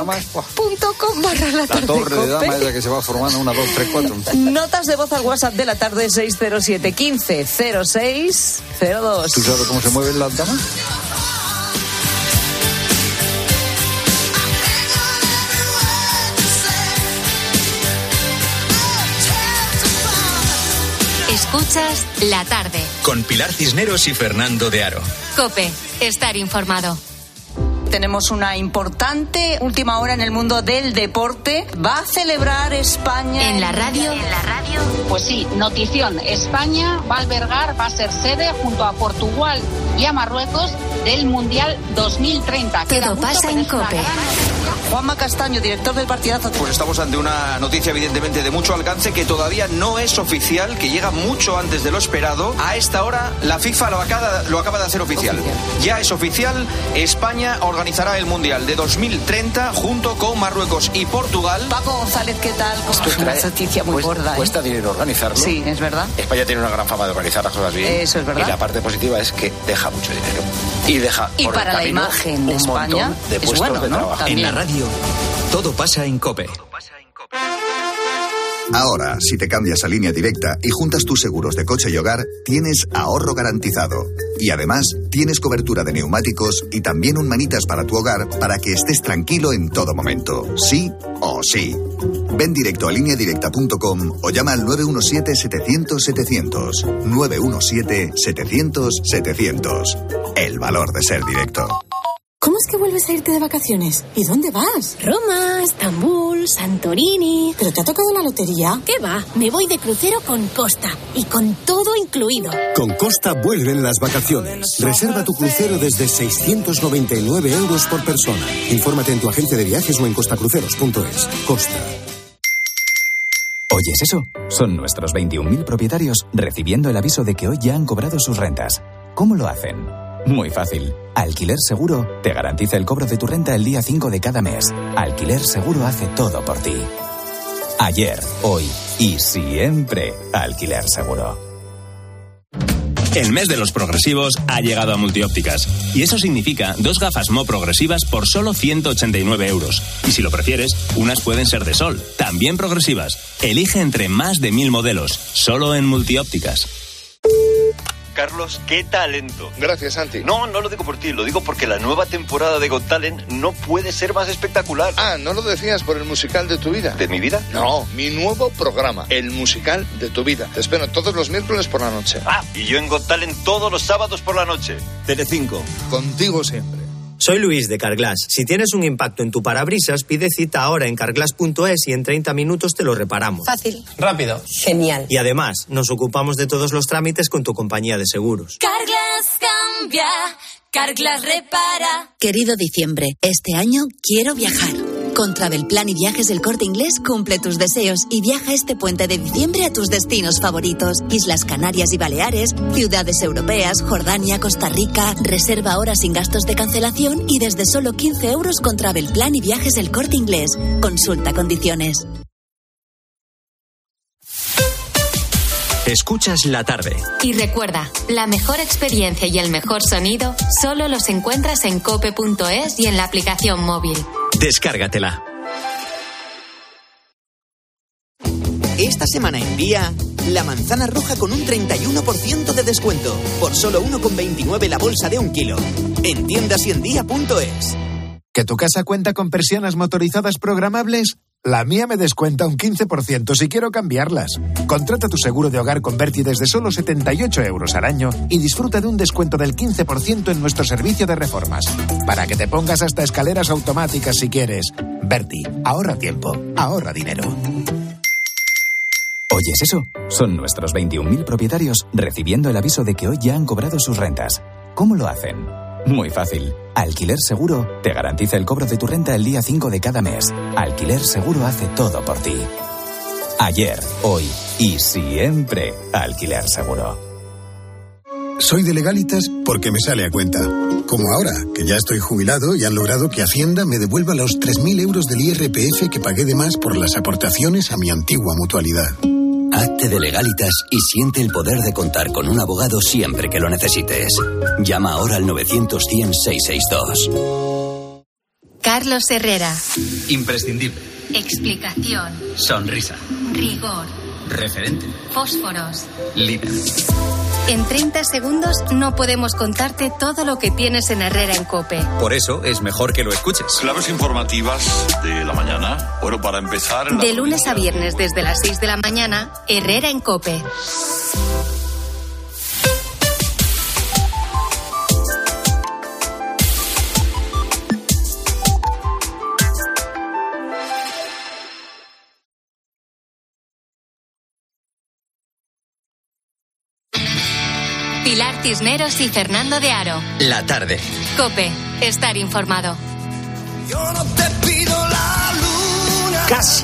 [SPEAKER 7] facebook.com/latardecope.
[SPEAKER 1] La torre de dama es la que se va formando, 1, 2, 3, 4.
[SPEAKER 7] Notas de voz al WhatsApp de la tarde, 607 15 06 02.
[SPEAKER 1] ¿Tú sabes cómo se mueven las damas?
[SPEAKER 3] Escuchas La Tarde.
[SPEAKER 2] Con Pilar Cisneros y Fernando de Aro.
[SPEAKER 3] COPE. Estar informado.
[SPEAKER 7] Tenemos una importante última hora en el mundo del deporte. ¿Va a celebrar España
[SPEAKER 3] en la radio?
[SPEAKER 21] Pues sí, notición. España va a albergar, va a ser sede junto a Portugal y a Marruecos del Mundial 2030.
[SPEAKER 3] Todo pasa en COPE.
[SPEAKER 7] Juanma Castaño, director del partidazo.
[SPEAKER 22] Pues estamos ante una noticia evidentemente de mucho alcance que todavía no es oficial, que llega mucho antes de lo esperado. A esta hora la FIFA lo acaba de hacer oficial. Ya es oficial, España organizará el Mundial de 2030 junto con Marruecos y Portugal.
[SPEAKER 7] Paco González, ¿qué tal? Es una noticia muy gorda.
[SPEAKER 23] Cuesta dinero organizarlo.
[SPEAKER 7] Sí, es verdad.
[SPEAKER 23] España tiene una gran fama de organizar las cosas bien.
[SPEAKER 7] Eso es verdad.
[SPEAKER 23] Y la parte positiva es que deja mucho dinero. Y
[SPEAKER 7] para la imagen de España
[SPEAKER 23] de puestos
[SPEAKER 7] bueno,
[SPEAKER 23] de
[SPEAKER 7] ¿no?
[SPEAKER 23] trabajo.
[SPEAKER 2] En la radio, todo pasa en COPE.
[SPEAKER 24] Ahora, si te cambias a Línea Directa y juntas tus seguros de coche y hogar, tienes ahorro garantizado. Y además, tienes cobertura de neumáticos y también un manitas para tu hogar para que estés tranquilo en todo momento. Sí o sí. Ven directo a lineadirecta.com o llama al 917-700-700. 917-700-700. El valor de ser directo.
[SPEAKER 25] ¿Cómo es que vuelves a irte de vacaciones? ¿Y dónde vas?
[SPEAKER 26] Roma, Estambul, Santorini...
[SPEAKER 25] ¿Pero te ha tocado la lotería?
[SPEAKER 26] ¿Qué va? Me voy de crucero con Costa y con todo incluido.
[SPEAKER 27] Con Costa vuelven las vacaciones. Reserva tu crucero desde 699 euros por persona. Infórmate en tu agente de viajes o en costacruceros.es. Costa.
[SPEAKER 28] ¿Oyes eso? Son nuestros 21.000 propietarios recibiendo el aviso de que hoy ya han cobrado sus rentas. ¿Cómo lo hacen? Muy fácil. Alquiler Seguro te garantiza el cobro de tu renta el día 5 de cada mes. Alquiler Seguro hace todo por ti. Ayer, hoy y siempre Alquiler Seguro.
[SPEAKER 4] El mes de los progresivos ha llegado a Multiópticas. Y eso significa 2 gafas Mo progresivas por solo 189 euros. Y si lo prefieres, unas pueden ser de sol, también progresivas. Elige entre más de 1000 modelos, solo en Multiópticas.
[SPEAKER 5] Carlos, qué talento.
[SPEAKER 6] Gracias, Santi.
[SPEAKER 5] No lo digo por ti, lo digo porque la nueva temporada de Got Talent no puede ser más espectacular.
[SPEAKER 6] Ah, ¿no lo decías por el musical de tu vida?
[SPEAKER 5] ¿De mi vida?
[SPEAKER 6] No, mi nuevo programa, el musical de tu vida. Te espero todos los miércoles por la noche.
[SPEAKER 5] Ah, y yo en Got Talent todos los sábados por la noche. Telecinco.
[SPEAKER 6] Contigo siempre.
[SPEAKER 8] Soy Luis de Carglass. Si tienes un impacto en tu parabrisas, pide cita ahora en carglass.es y en 30 minutos te lo reparamos.
[SPEAKER 18] Fácil.
[SPEAKER 8] Rápido.
[SPEAKER 18] Genial.
[SPEAKER 8] Y además, nos ocupamos de todos los trámites con tu compañía de seguros.
[SPEAKER 9] Carglass cambia, Carglass repara.
[SPEAKER 10] Querido diciembre, este año quiero viajar. Con Travelplan y Viajes del Corte Inglés cumple tus deseos y viaja este puente de diciembre a tus destinos favoritos. Islas Canarias y Baleares, ciudades europeas, Jordania, Costa Rica. Reserva ahora sin gastos de cancelación y desde solo 15 euros con Travelplan y Viajes del Corte Inglés. Consulta condiciones.
[SPEAKER 2] Escuchas la tarde.
[SPEAKER 3] Y recuerda, la mejor experiencia y el mejor sonido solo los encuentras en cope.es y en la aplicación móvil.
[SPEAKER 2] Descárgatela.
[SPEAKER 11] Esta semana en Día, la manzana roja con un 31% de descuento. Por solo 1,29 la bolsa de 1 kilo. En tiendas y en día.es.
[SPEAKER 12] ¿Que tu casa cuenta con persianas motorizadas programables? La mía me descuenta un 15% si quiero cambiarlas. Contrata tu seguro de hogar con Berti desde solo 78 euros al año y disfruta de un descuento del 15% en nuestro servicio de reformas. Para que te pongas hasta escaleras automáticas si quieres. Berti, ahorra tiempo, ahorra dinero.
[SPEAKER 28] ¿Oyes eso? Son nuestros 21.000 propietarios recibiendo el aviso de que hoy ya han cobrado sus rentas. ¿Cómo lo hacen? Muy fácil. Alquiler Seguro te garantiza el cobro de tu renta el día 5 de cada mes. Alquiler Seguro hace todo por ti. Ayer, hoy y siempre Alquiler Seguro.
[SPEAKER 29] Soy de Legalitas porque me sale a cuenta. Como ahora, que ya estoy jubilado y han logrado que Hacienda me devuelva los 3.000 euros del IRPF que pagué de más por las aportaciones a mi antigua mutualidad.
[SPEAKER 30] Hazte de Legalitas y siente el poder de contar con un abogado siempre que lo necesites. Llama ahora al 900-100-662.
[SPEAKER 3] Carlos Herrera.
[SPEAKER 31] Imprescindible.
[SPEAKER 3] Explicación.
[SPEAKER 31] Sonrisa.
[SPEAKER 3] Rigor.
[SPEAKER 31] Referente.
[SPEAKER 3] Fósforos.
[SPEAKER 31] Líder.
[SPEAKER 3] En 30 segundos no podemos contarte todo lo que tienes en Herrera en COPE.
[SPEAKER 31] Por eso es mejor que lo escuches.
[SPEAKER 32] Claves informativas de la mañana. Bueno, para empezar...
[SPEAKER 3] De lunes a viernes desde las 6 de la mañana, Herrera en COPE. Pilar Cisneros y Fernando de Aro.
[SPEAKER 2] La tarde.
[SPEAKER 3] COPE. Estar informado.
[SPEAKER 33] Yo no te pido la luna.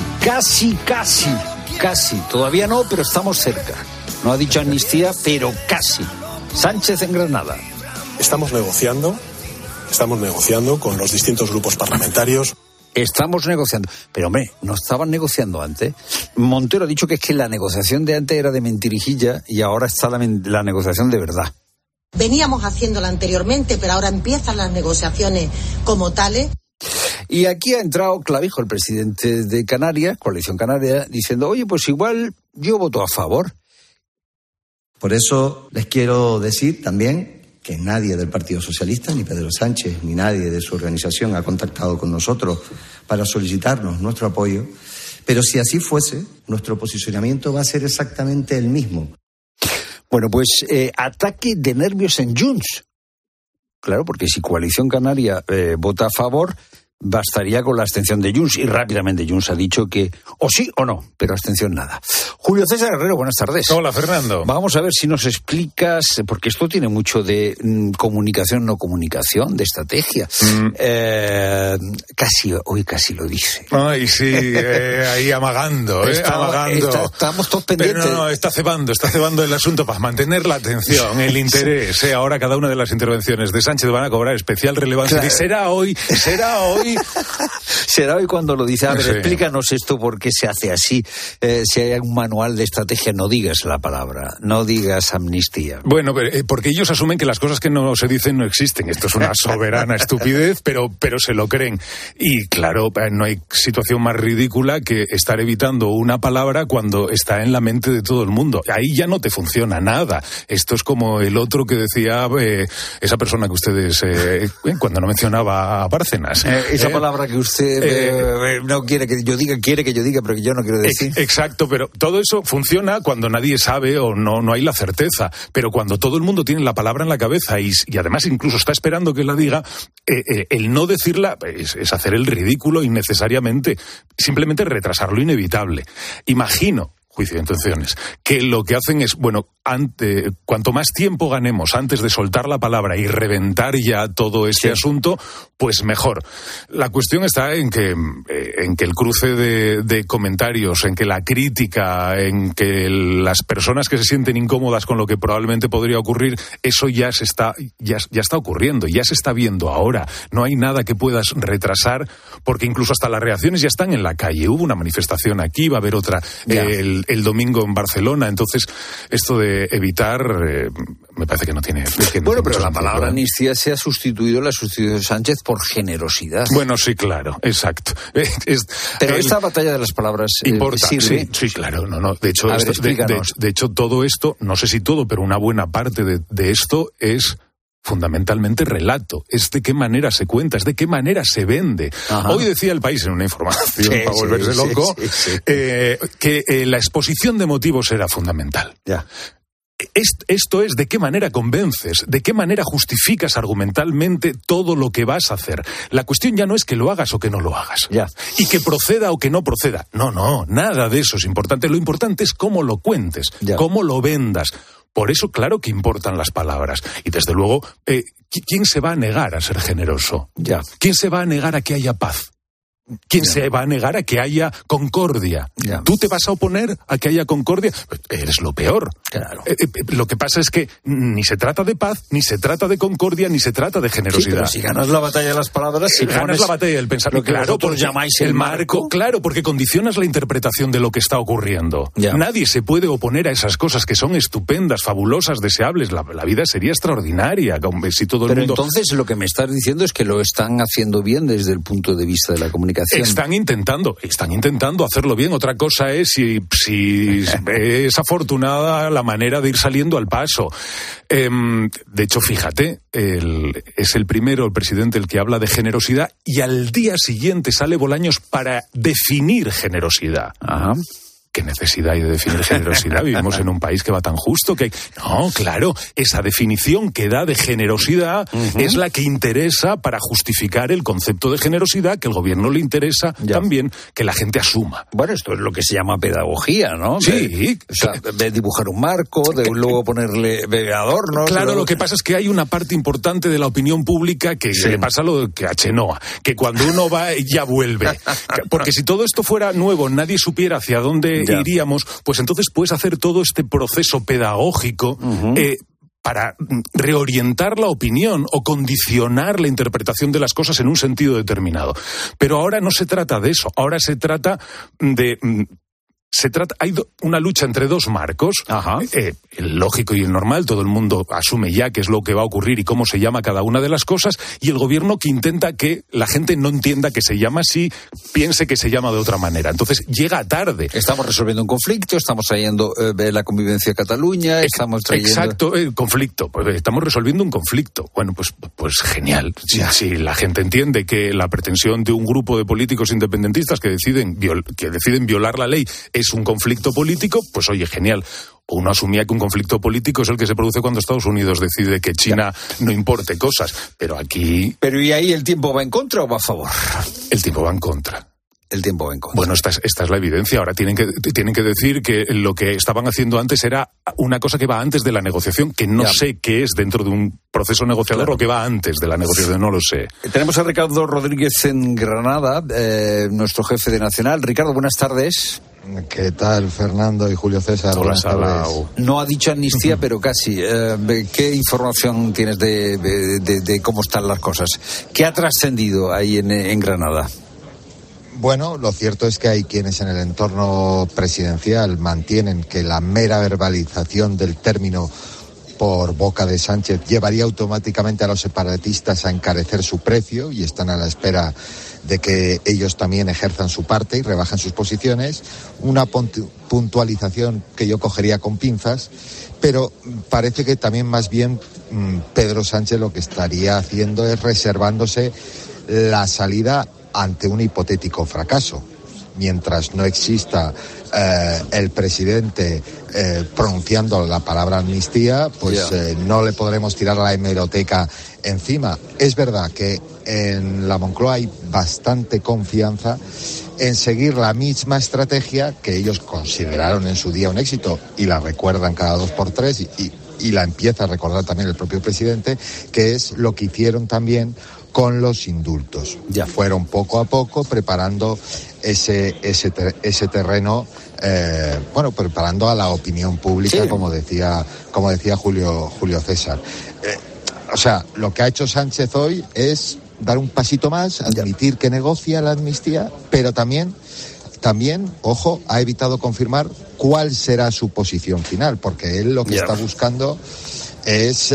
[SPEAKER 1] Casi. Todavía no, pero estamos cerca. No ha dicho amnistía, pero casi. Sánchez en Granada.
[SPEAKER 34] Estamos negociando con los distintos grupos parlamentarios.
[SPEAKER 1] Estamos negociando. Pero, hombre, ¿no estaban negociando antes? Montero ha dicho que es que la negociación de antes era de mentirijilla y ahora está la negociación de verdad.
[SPEAKER 35] Veníamos haciéndola anteriormente, pero ahora empiezan las negociaciones como tales.
[SPEAKER 1] Y aquí ha entrado Clavijo, el presidente de Canarias, Coalición Canaria, diciendo, oye, pues igual yo voto a favor.
[SPEAKER 36] Por eso les quiero decir también que nadie del Partido Socialista, ni Pedro Sánchez, ni nadie de su organización ha contactado con nosotros para solicitarnos nuestro apoyo. Pero si así fuese, nuestro posicionamiento va a ser exactamente el mismo.
[SPEAKER 1] Bueno, pues ataque de nervios en Junts. Claro, porque si Coalición Canaria vota a favor, bastaría con la abstención de Junts. Y rápidamente Junts ha dicho que o sí o no, pero abstención nada. Julio César Herrero, buenas tardes.
[SPEAKER 37] Hola, Fernando.
[SPEAKER 1] Vamos a ver si nos explicas, porque esto tiene mucho de comunicación, no comunicación, de estrategia. Hoy casi lo dice.
[SPEAKER 37] Ay, sí, ahí amagando, amagando.
[SPEAKER 1] Estamos todos pendientes.
[SPEAKER 37] Pero no, está cebando el asunto para mantener la atención, el interés. Ahora cada una de las intervenciones de Sánchez van a cobrar especial relevancia. Claro. Y será hoy.
[SPEAKER 1] Será hoy cuando lo dice. A ver,
[SPEAKER 37] Sí.
[SPEAKER 1] explícanos esto, por qué se hace así. Si hay un manual de estrategia, no digas la palabra, no digas amnistía.
[SPEAKER 37] Bueno, porque ellos asumen que las cosas que no se dicen no existen. Esto es una soberana estupidez, pero se lo creen. Y claro, no hay situación más ridícula que estar evitando una palabra cuando está en la mente de todo el mundo. Ahí ya no te funciona nada. Esto es como el otro que decía esa persona que ustedes, cuando no mencionaba a Bárcenas.
[SPEAKER 1] Esa palabra que usted no quiere que yo diga, quiere que yo diga, pero que yo no quiero decir.
[SPEAKER 37] Exacto, pero todo eso funciona cuando nadie sabe o no hay la certeza. Pero cuando todo el mundo tiene la palabra en la cabeza y además incluso está esperando que la diga, el no decirla es hacer el ridículo innecesariamente, simplemente retrasar lo inevitable. Imagino, juicio de intenciones, que lo que hacen es, bueno, cuanto más tiempo ganemos antes de soltar la palabra y reventar ya todo este asunto, pues mejor. La cuestión está en que el cruce de comentarios, en que la crítica, en que las personas que se sienten incómodas con lo que probablemente podría ocurrir, eso ya está ocurriendo, ya se está viendo ahora. No hay nada que puedas retrasar, porque incluso hasta las reacciones ya están en la calle. Hubo una manifestación aquí, va a haber otra el domingo en Barcelona. Entonces, esto de evitar me parece que no tiene.
[SPEAKER 1] Bueno, pero la palabra amnistía se ha sustituido, la sustitución de Sánchez, por generosidad.
[SPEAKER 37] Bueno, sí, claro, exacto.
[SPEAKER 1] Pero esta batalla de las palabras
[SPEAKER 37] importa.
[SPEAKER 1] ¿sirve?
[SPEAKER 37] Sí, claro, no. De hecho,
[SPEAKER 1] Explícanos.
[SPEAKER 37] de hecho, todo esto, no sé si todo, pero una buena parte de esto es fundamentalmente relato, es de qué manera se cuenta, es de qué manera se vende. Ajá. Hoy decía El País en una información para volverse loco que la exposición de motivos era fundamental.
[SPEAKER 1] Ya.
[SPEAKER 37] Esto es de qué manera convences, de qué manera justificas argumentalmente todo lo que vas a hacer. La cuestión ya no es que lo hagas o que no lo hagas.
[SPEAKER 1] Ya.
[SPEAKER 37] Y que proceda o que no proceda. No, nada de eso es importante. Lo importante es cómo lo cuentes, cómo lo vendas. Por eso, claro que importan las palabras. Y desde luego, ¿quién se va a negar a ser generoso?
[SPEAKER 1] Ya.
[SPEAKER 37] ¿Quién se va a negar a que haya paz? ¿Quién se va a negar a que haya concordia?
[SPEAKER 1] Ya.
[SPEAKER 37] ¿Tú te vas a oponer a que haya concordia? Eres lo peor.
[SPEAKER 1] Claro.
[SPEAKER 37] Lo que pasa es que ni se trata de paz, ni se trata de concordia, ni se trata de generosidad.
[SPEAKER 1] Sí, pero si ganas la batalla de las palabras,
[SPEAKER 37] si ganas la batalla del pensamiento,
[SPEAKER 1] lo que vosotros llamáis el marco.
[SPEAKER 37] Claro, porque condicionas la interpretación de lo que está ocurriendo.
[SPEAKER 1] Ya.
[SPEAKER 37] Nadie se puede oponer a esas cosas que son estupendas, fabulosas, deseables. La vida sería extraordinaria si todo el mundo...
[SPEAKER 1] Pero entonces lo que me estás diciendo es que lo están haciendo bien desde el punto de vista de la comunicación.
[SPEAKER 37] Están intentando hacerlo bien. Otra cosa es si es afortunada la manera de ir saliendo al paso. De hecho, fíjate, es el presidente el que habla de generosidad y al día siguiente sale Bolaños para definir generosidad.
[SPEAKER 1] Ajá.
[SPEAKER 37] ¿Qué necesidad hay de definir generosidad? Vivimos en un país que va tan justo que... No, claro, esa definición que da de generosidad es la que interesa para justificar el concepto de generosidad, que el gobierno le interesa también que la gente asuma.
[SPEAKER 1] Bueno, esto es lo que se llama pedagogía, ¿no?
[SPEAKER 37] Sí.
[SPEAKER 1] De dibujar un marco, de luego ponerle adornos...
[SPEAKER 37] Claro, lo que pasa es que hay una parte importante de la opinión pública que le pasa lo que a Chenoa, que cuando uno va ya vuelve. Porque si todo esto fuera nuevo, nadie supiera hacia dónde iríamos, pues entonces puedes hacer todo este proceso pedagógico para reorientar la opinión o condicionar la interpretación de las cosas en un sentido determinado. Pero ahora no se trata de eso, ahora se trata de... hay una lucha entre dos marcos, el lógico y el normal, todo el mundo asume ya qué es lo que va a ocurrir y cómo se llama cada una de las cosas, y el gobierno que intenta que la gente no entienda que se llama así, piense que se llama de otra manera. Entonces llega tarde.
[SPEAKER 1] Estamos resolviendo un conflicto, estamos trayendo la convivencia a Cataluña, estamos trayendo...
[SPEAKER 37] Exacto, conflicto, estamos resolviendo un conflicto. Bueno, pues genial. Si la gente entiende que la pretensión de un grupo de políticos independentistas que deciden violar la ley es un conflicto político, pues oye, genial. Uno asumía que un conflicto político es el que se produce cuando Estados Unidos decide que China no importe cosas, pero aquí...
[SPEAKER 1] Pero ¿y ahí el tiempo va en contra o va a favor?
[SPEAKER 37] El tiempo va en contra.
[SPEAKER 1] El tiempo va en contra.
[SPEAKER 37] Bueno, esta es la evidencia. Ahora tienen que decir que lo que estaban haciendo antes era una cosa que va antes de la negociación, que no sé qué es dentro de un proceso negociador o que va antes de la negociación, no lo sé.
[SPEAKER 1] Tenemos a Ricardo Rodríguez en Granada, nuestro jefe de Nacional. Ricardo, buenas tardes.
[SPEAKER 4] ¿Qué tal, Fernando y Julio César?
[SPEAKER 37] Hola, Salau.
[SPEAKER 1] No ha dicho amnistía, pero casi. ¿Qué información tienes de cómo están las cosas? ¿Qué ha trascendido ahí en Granada?
[SPEAKER 4] Bueno, lo cierto es que hay quienes en el entorno presidencial mantienen que la mera verbalización del término por boca de Sánchez llevaría automáticamente a los separatistas a encarecer su precio y están a la espera de que ellos también ejerzan su parte y rebajen sus posiciones. Una puntualización que yo cogería con pinzas, pero parece que también más bien Pedro Sánchez lo que estaría haciendo es reservándose la salida ante un hipotético fracaso. Mientras no exista el presidente pronunciando la palabra amnistía, pues no le podremos tirar la hemeroteca encima. Es verdad que en la Moncloa hay bastante confianza en seguir la misma estrategia que ellos consideraron en su día un éxito y la recuerdan cada 2 por 3 y la empieza a recordar también el propio presidente, que es lo que hicieron también con los indultos. Ya fueron poco a poco preparando ese terreno, preparando a la opinión pública, sí, como decía Julio César. O sea, lo que ha hecho Sánchez hoy es dar un pasito más, admitir que negocia la amnistía, pero también, ojo, ha evitado confirmar cuál será su posición final, porque él lo que está buscando es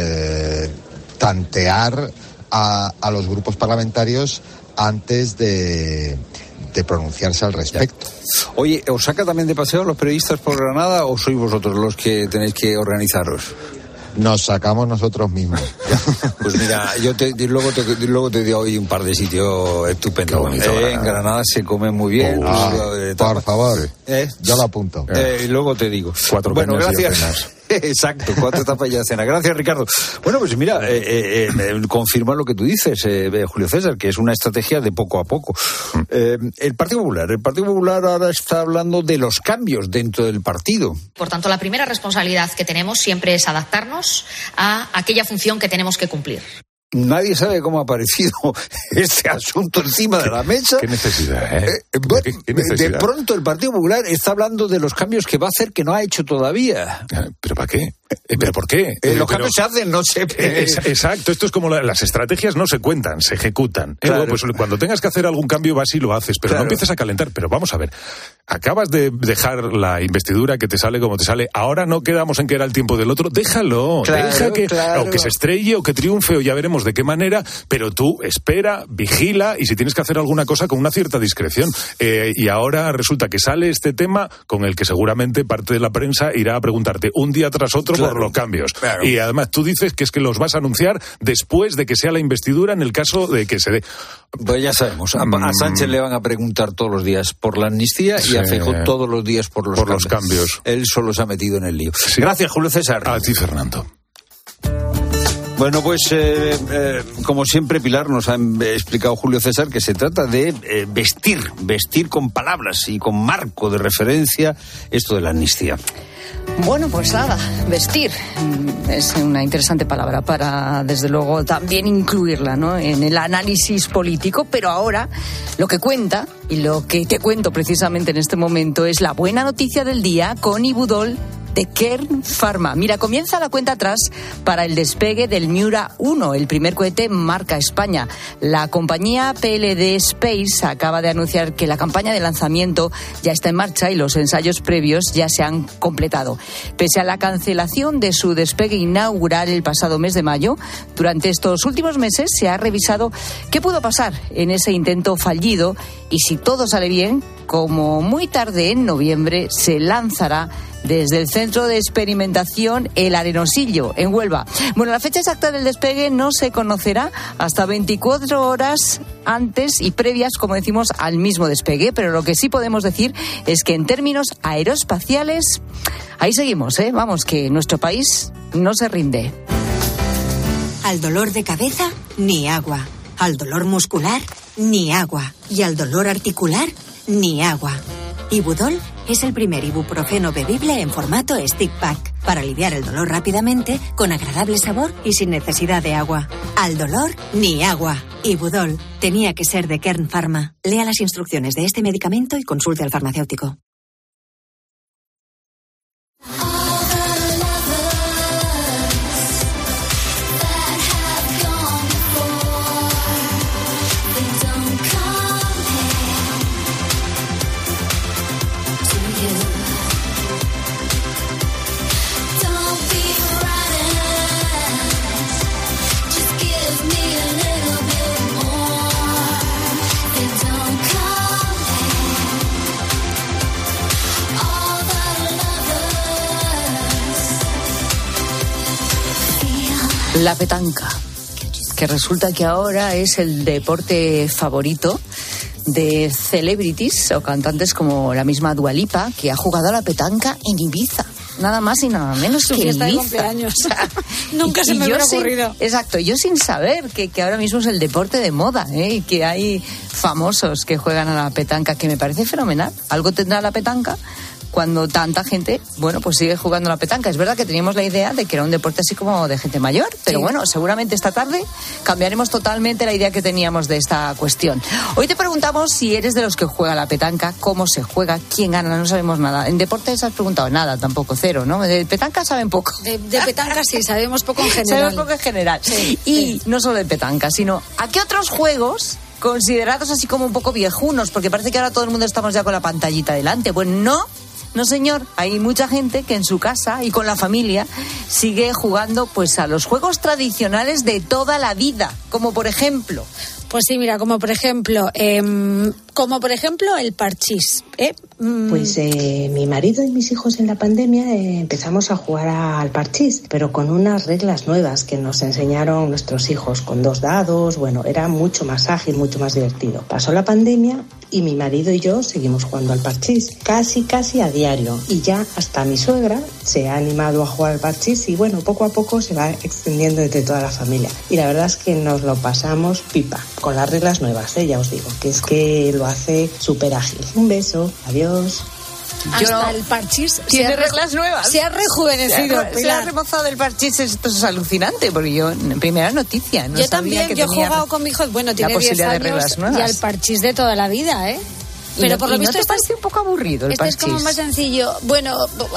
[SPEAKER 4] tantear a los grupos parlamentarios antes de pronunciarse al respecto.
[SPEAKER 1] Oye, ¿os saca también de paseo a los periodistas por Granada o sois vosotros los que tenéis que organizaros?
[SPEAKER 4] Nos sacamos nosotros mismos.
[SPEAKER 1] Pues mira, luego te doy un par de sitios estupendos. En Granada se come muy bien.
[SPEAKER 4] Por favor, yo lo apunto.
[SPEAKER 1] Luego te digo.
[SPEAKER 37] 4
[SPEAKER 1] bueno,
[SPEAKER 37] gracias.
[SPEAKER 1] Exacto, 4 tapas ya de cena. Gracias, Ricardo. Bueno, pues mira, confirma lo que tú dices, Julio César, que es una estrategia de poco a poco. El Partido Popular ahora está hablando de los cambios dentro del partido.
[SPEAKER 5] Por tanto, la primera responsabilidad que tenemos siempre es adaptarnos a aquella función que tenemos que cumplir.
[SPEAKER 1] Nadie sabe cómo ha aparecido este asunto encima de la mesa.
[SPEAKER 37] ¿Qué necesidad,
[SPEAKER 1] ¿Qué necesidad? De pronto el Partido Popular está hablando de los cambios que va a hacer que no ha hecho todavía.
[SPEAKER 37] ¿Pero para qué? ¿Pero por qué?
[SPEAKER 1] Los cambios se hacen, no sé.
[SPEAKER 37] Exacto, esto es como las estrategias no se cuentan, se ejecutan. Claro. Pues cuando tengas que hacer algún cambio vas y lo haces, pero no empieces a calentar. Pero vamos a ver, acabas de dejar la investidura que te sale como te sale, ahora no quedamos en que era el tiempo del otro, déjalo, deja que o que se estrelle o que triunfe o ya veremos de qué manera, pero tú espera, vigila y si tienes que hacer alguna cosa con una cierta discreción. Y ahora resulta que sale este tema con el que seguramente parte de la prensa irá a preguntarte un día tras otro por los cambios. Claro. Y además tú dices que es que los vas a anunciar después de que sea la investidura en el caso de que se dé.
[SPEAKER 1] Pues ya sabemos, a Sánchez le van a preguntar todos los días por la amnistía y a Feijóo todos los días por los cambios. Él solo se ha metido en el lío. Sí. Gracias, Julio César.
[SPEAKER 37] A ti, Fernando.
[SPEAKER 1] Bueno, pues como siempre, Pilar, nos ha explicado Julio César que se trata de vestir con palabras y con marco de referencia esto de la amnistía.
[SPEAKER 7] Bueno, pues nada, vestir es una interesante palabra para, desde luego, también incluirla, ¿no?, en el análisis político, pero ahora lo que cuenta, y lo que te cuento precisamente en este momento, es la buena noticia del día con Ibudol de Kern Pharma. Mira, comienza la cuenta atrás para el despegue del Miura 1, el primer cohete marca España. La compañía PLD Space acaba de anunciar que la campaña de lanzamiento ya está en marcha y los ensayos previos ya se han completado. Pese a la cancelación de su despegue inaugural el pasado mes de mayo, durante estos últimos meses se ha revisado qué pudo pasar en ese intento fallido y si todo sale bien, como muy tarde en noviembre, se lanzará desde el Centro de Experimentación El Arenosillo, en Huelva. Bueno, la fecha exacta del despegue no se conocerá hasta 24 horas antes y previas, como decimos, al mismo despegue, pero lo que sí podemos decir es que en términos aeroespaciales, ahí seguimos, Vamos, que nuestro país no se rinde.
[SPEAKER 13] Al dolor de cabeza, ni agua. Al dolor muscular, ni agua. Y al dolor articular, ni agua. Ibudol es el primer ibuprofeno bebible en formato stick pack para aliviar el dolor rápidamente, con agradable sabor y sin necesidad de agua. Al dolor, ni agua. Ibudol tenía que ser de Kern Pharma. Lea las instrucciones de este medicamento y consulte al farmacéutico.
[SPEAKER 7] La petanca, que resulta que ahora es el deporte favorito de celebrities o cantantes como la misma Dua Lipa, que ha jugado a la petanca en Ibiza. Nada más y nada menos que en Ibiza.
[SPEAKER 6] De cumpleaños. Nunca se me hubiera ocurrido.
[SPEAKER 7] Exacto, yo sin saber que ahora mismo es el deporte de moda, y que hay famosos que juegan a la petanca, que me parece fenomenal. Algo tendrá la petanca cuando tanta gente, bueno, pues sigue jugando a la petanca. Es verdad que teníamos la idea de que era un deporte así como de gente mayor, pero sí. Bueno, seguramente esta tarde cambiaremos totalmente la idea que teníamos de esta cuestión. Hoy te preguntamos si eres de los que juega a la petanca, cómo se juega, quién gana, no sabemos nada. En deportes has preguntado nada, tampoco, cero, ¿no? De petanca saben poco.
[SPEAKER 6] De petanca sí, sabemos poco en general.
[SPEAKER 7] Sabemos poco en general. Sí, y no solo de petanca, sino ¿a qué otros juegos considerados así como un poco viejunos? Porque parece que ahora todo el mundo estamos ya con la pantallita delante. Pues no señor, hay mucha gente que en su casa y con la familia sigue jugando pues a los juegos tradicionales de toda la vida, como por ejemplo...
[SPEAKER 6] Pues sí, mira, como por ejemplo el parchís.
[SPEAKER 8] Pues mi marido y mis hijos en la pandemia empezamos a jugar al parchís, pero con unas reglas nuevas que nos enseñaron nuestros hijos, con 2 dados, bueno, era mucho más ágil, mucho más divertido. Pasó la pandemia y mi marido y yo seguimos jugando al parchís, casi a diario, y ya hasta mi suegra se ha animado a jugar al parchís y bueno, poco a poco se va extendiendo entre toda la familia. Y la verdad es que nos lo pasamos pipa, con las reglas nuevas, ya os digo, que es que lo hace súper ágil. Un beso, adiós.
[SPEAKER 6] Hasta el parchís
[SPEAKER 7] tiene reglas nuevas.
[SPEAKER 6] Se ha rejuvenecido.
[SPEAKER 7] Se ha remozado el parchís. Esto es alucinante, porque yo en primera noticia no
[SPEAKER 6] yo
[SPEAKER 7] sabía
[SPEAKER 6] también,
[SPEAKER 7] que
[SPEAKER 6] yo he
[SPEAKER 7] tenía
[SPEAKER 6] jugado con mi hijo, bueno, tiene 10 años y al parchís de toda la vida,
[SPEAKER 7] Pero por lo visto ¿no te parece un poco aburrido el parchís?
[SPEAKER 6] Es como más sencillo. Bueno,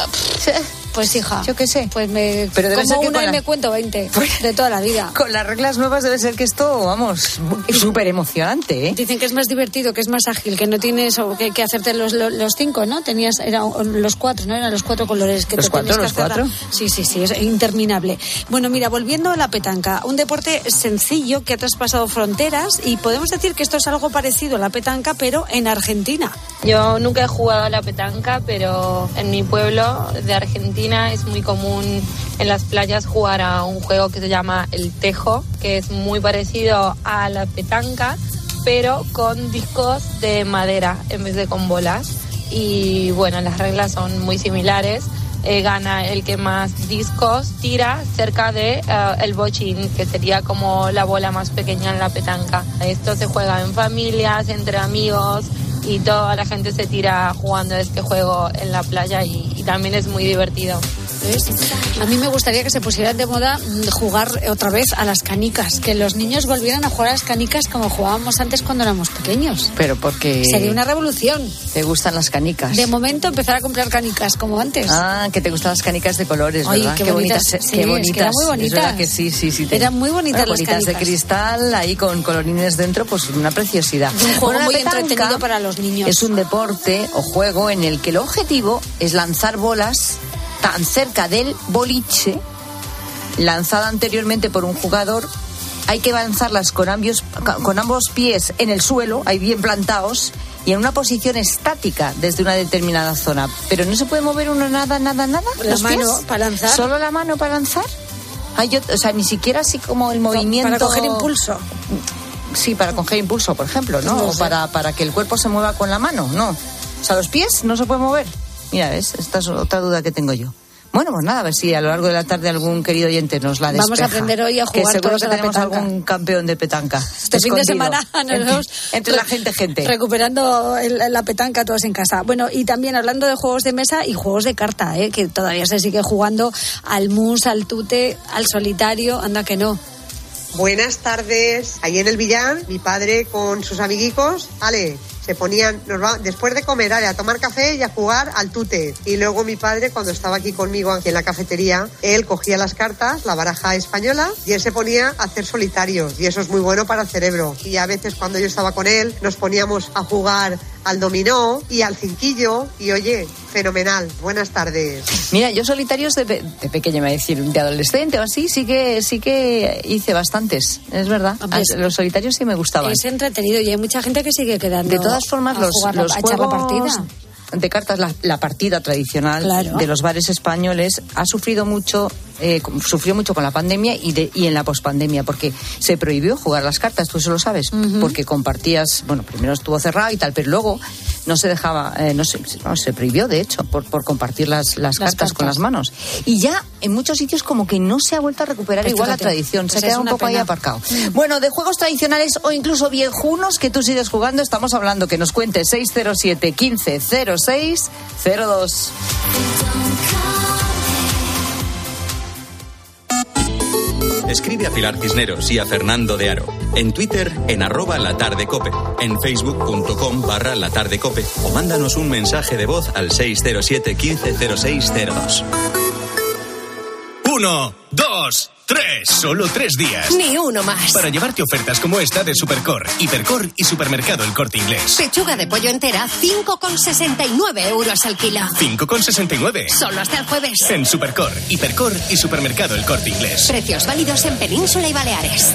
[SPEAKER 6] pues hija,
[SPEAKER 7] yo qué sé.
[SPEAKER 6] Pues
[SPEAKER 7] pero debe
[SPEAKER 6] como
[SPEAKER 7] ser
[SPEAKER 6] una me cuento 20 de toda la vida.
[SPEAKER 7] Con las reglas nuevas debe ser que esto, vamos, es súper emocionante,
[SPEAKER 6] Dicen que es más divertido, que es más ágil, que no tienes que hacerte los 5, ¿no? Eran los 4, ¿no? Eran los 4 colores que
[SPEAKER 7] los
[SPEAKER 6] te
[SPEAKER 7] 4,
[SPEAKER 6] tienes que
[SPEAKER 7] los
[SPEAKER 6] hacer.
[SPEAKER 7] 4.
[SPEAKER 6] Sí, es interminable. Bueno, mira, volviendo a la petanca, un deporte sencillo que ha traspasado fronteras y podemos decir que esto es algo parecido a la petanca, pero en Argentina.
[SPEAKER 9] Yo nunca he jugado a la petanca, pero en mi pueblo de Argentina es muy común en las playas jugar a un juego que se llama el tejo, que es muy parecido a la petanca, pero con discos de madera en vez de con bolas. Y bueno, las reglas son muy similares. Gana el que más discos tira cerca de el bochín, que sería como la bola más pequeña en la petanca. Esto se juega en familias, entre amigos, y toda la gente se tira jugando este juego en la playa y también es muy divertido.
[SPEAKER 6] ¿Ves? A mí me gustaría que se pusieran de moda jugar otra vez a las canicas, que los niños volvieran a jugar a las canicas como jugábamos antes cuando éramos pequeños.
[SPEAKER 7] Pero porque...
[SPEAKER 6] sería una revolución.
[SPEAKER 7] ¿Te gustan las canicas?
[SPEAKER 6] De momento empezar a comprar canicas como antes.
[SPEAKER 7] Ah, que te gustan las canicas de colores, ¿verdad?
[SPEAKER 6] Ay, qué bonitas. Sí,
[SPEAKER 7] qué bonitas.
[SPEAKER 6] Es que eran muy bonitas.
[SPEAKER 7] Es verdad que sí.
[SPEAKER 6] Eran muy bonitas las
[SPEAKER 7] bonitas
[SPEAKER 6] canicas.
[SPEAKER 7] De cristal, ahí con colorines dentro, pues una preciosidad.
[SPEAKER 6] Un juego muy entretenido para los niños.
[SPEAKER 7] Es un deporte o juego en el que el objetivo es lanzar bolas tan cerca del boliche, lanzada anteriormente por un jugador. Hay que lanzarlas con ambos pies en el suelo, ahí bien plantados, y en una posición estática desde una determinada zona. Pero no se puede mover uno nada.
[SPEAKER 6] La mano para lanzar.
[SPEAKER 7] ¿Solo la mano para lanzar? O sea, ni siquiera así como el movimiento...
[SPEAKER 6] Para coger impulso.
[SPEAKER 7] Sí, para coger impulso, por ejemplo, ¿no?
[SPEAKER 6] No
[SPEAKER 7] o
[SPEAKER 6] sé.
[SPEAKER 7] para que el cuerpo se mueva con la mano, no. O sea, los pies no se pueden mover. Mira, ¿ves? Esta es otra duda que tengo yo. Bueno, pues nada, a ver si a lo largo de la tarde algún querido oyente nos la despeja.
[SPEAKER 6] Vamos a aprender hoy a jugar
[SPEAKER 7] que seguro
[SPEAKER 6] todos
[SPEAKER 7] que
[SPEAKER 6] a la
[SPEAKER 7] tenemos
[SPEAKER 6] petanca.
[SPEAKER 7] Algún campeón de petanca.
[SPEAKER 6] Este fin de semana nos vemos
[SPEAKER 7] entre la gente.
[SPEAKER 6] Recuperando la petanca todos en casa. Bueno, y también hablando de juegos de mesa y juegos de carta, que todavía se sigue jugando al mus, al tute, al solitario, anda que no.
[SPEAKER 14] Buenas tardes. Ahí en el Villar, mi padre con sus amiguicos, se ponían, después de comer, a tomar café y a jugar al tute. Y luego mi padre, cuando estaba aquí conmigo, aquí en la cafetería, él cogía las cartas, la baraja española, y él se ponía a hacer solitarios. Y eso es muy bueno para el cerebro. Y a veces cuando yo estaba con él, nos poníamos a jugar al dominó y al cinquillo. Y oye, fenomenal. Buenas tardes.
[SPEAKER 7] Mira, yo solitarios de pequeña, me voy a decir, de adolescente o así, sí que hice bastantes. Es verdad. Los solitarios sí me gustaban.
[SPEAKER 6] Es entretenido y hay mucha gente que sigue quedando.
[SPEAKER 7] De todas formas, los juegos de cartas, la partida tradicional de los bares españoles, ha sufrido mucho. Sufrió mucho con la pandemia y en la pospandemia, porque se prohibió jugar las cartas, tú eso lo sabes, porque compartías, bueno, primero estuvo cerrado y tal, pero luego no se dejaba, se prohibió de hecho por compartir las cartas con las manos. Y ya en muchos sitios como que no se ha vuelto a recuperar igual la tradición, se ha quedado un poco ahí aparcado. Bueno, de juegos tradicionales o incluso viejunos que tú sigues jugando, estamos hablando, que nos cuentes 607 15 06 02.
[SPEAKER 2] Escribe a Pilar Cisneros y a Fernando de Aro. En Twitter, en @latardecope. En facebook.com/latardecope. O mándanos un mensaje de voz al 607 15 06 02.
[SPEAKER 10] 1, 2, 3. Solo 3 días.
[SPEAKER 11] Ni uno más.
[SPEAKER 10] Para llevarte ofertas como esta de Supercor, Hipercor y Supermercado El Corte Inglés.
[SPEAKER 11] Pechuga de pollo entera, 5,69 euros al kilo.
[SPEAKER 10] 5,69.
[SPEAKER 11] Solo hasta el jueves.
[SPEAKER 10] En Supercor, Hipercor y Supermercado El Corte Inglés.
[SPEAKER 11] Precios válidos en Península y Baleares.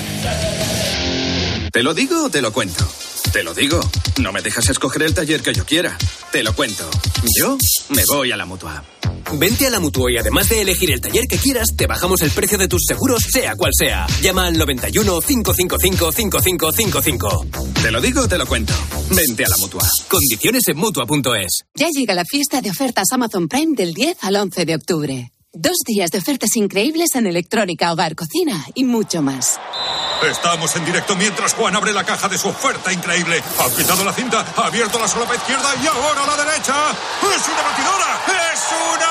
[SPEAKER 12] ¿Te lo digo o te lo cuento? Te lo digo. No me dejas escoger el taller que yo quiera. Te lo cuento. Yo me voy a la Mutua.
[SPEAKER 15] Vente a la Mutua y además de elegir el taller que quieras, te bajamos el precio de tus seguros, sea cual sea. Llama al 91 555 5555.
[SPEAKER 12] Te lo digo o te lo cuento. Vente a la Mutua.
[SPEAKER 15] Condiciones en Mutua.es.
[SPEAKER 16] Ya llega la fiesta de ofertas Amazon Prime del 10 al 11 de octubre. 2 días de ofertas increíbles en electrónica, hogar, cocina y mucho más.
[SPEAKER 17] Estamos en directo mientras Juan abre la caja de su oferta increíble. Ha quitado la cinta, ha abierto la solapa izquierda y ahora la derecha. ¡Es una batidora! ¡Es una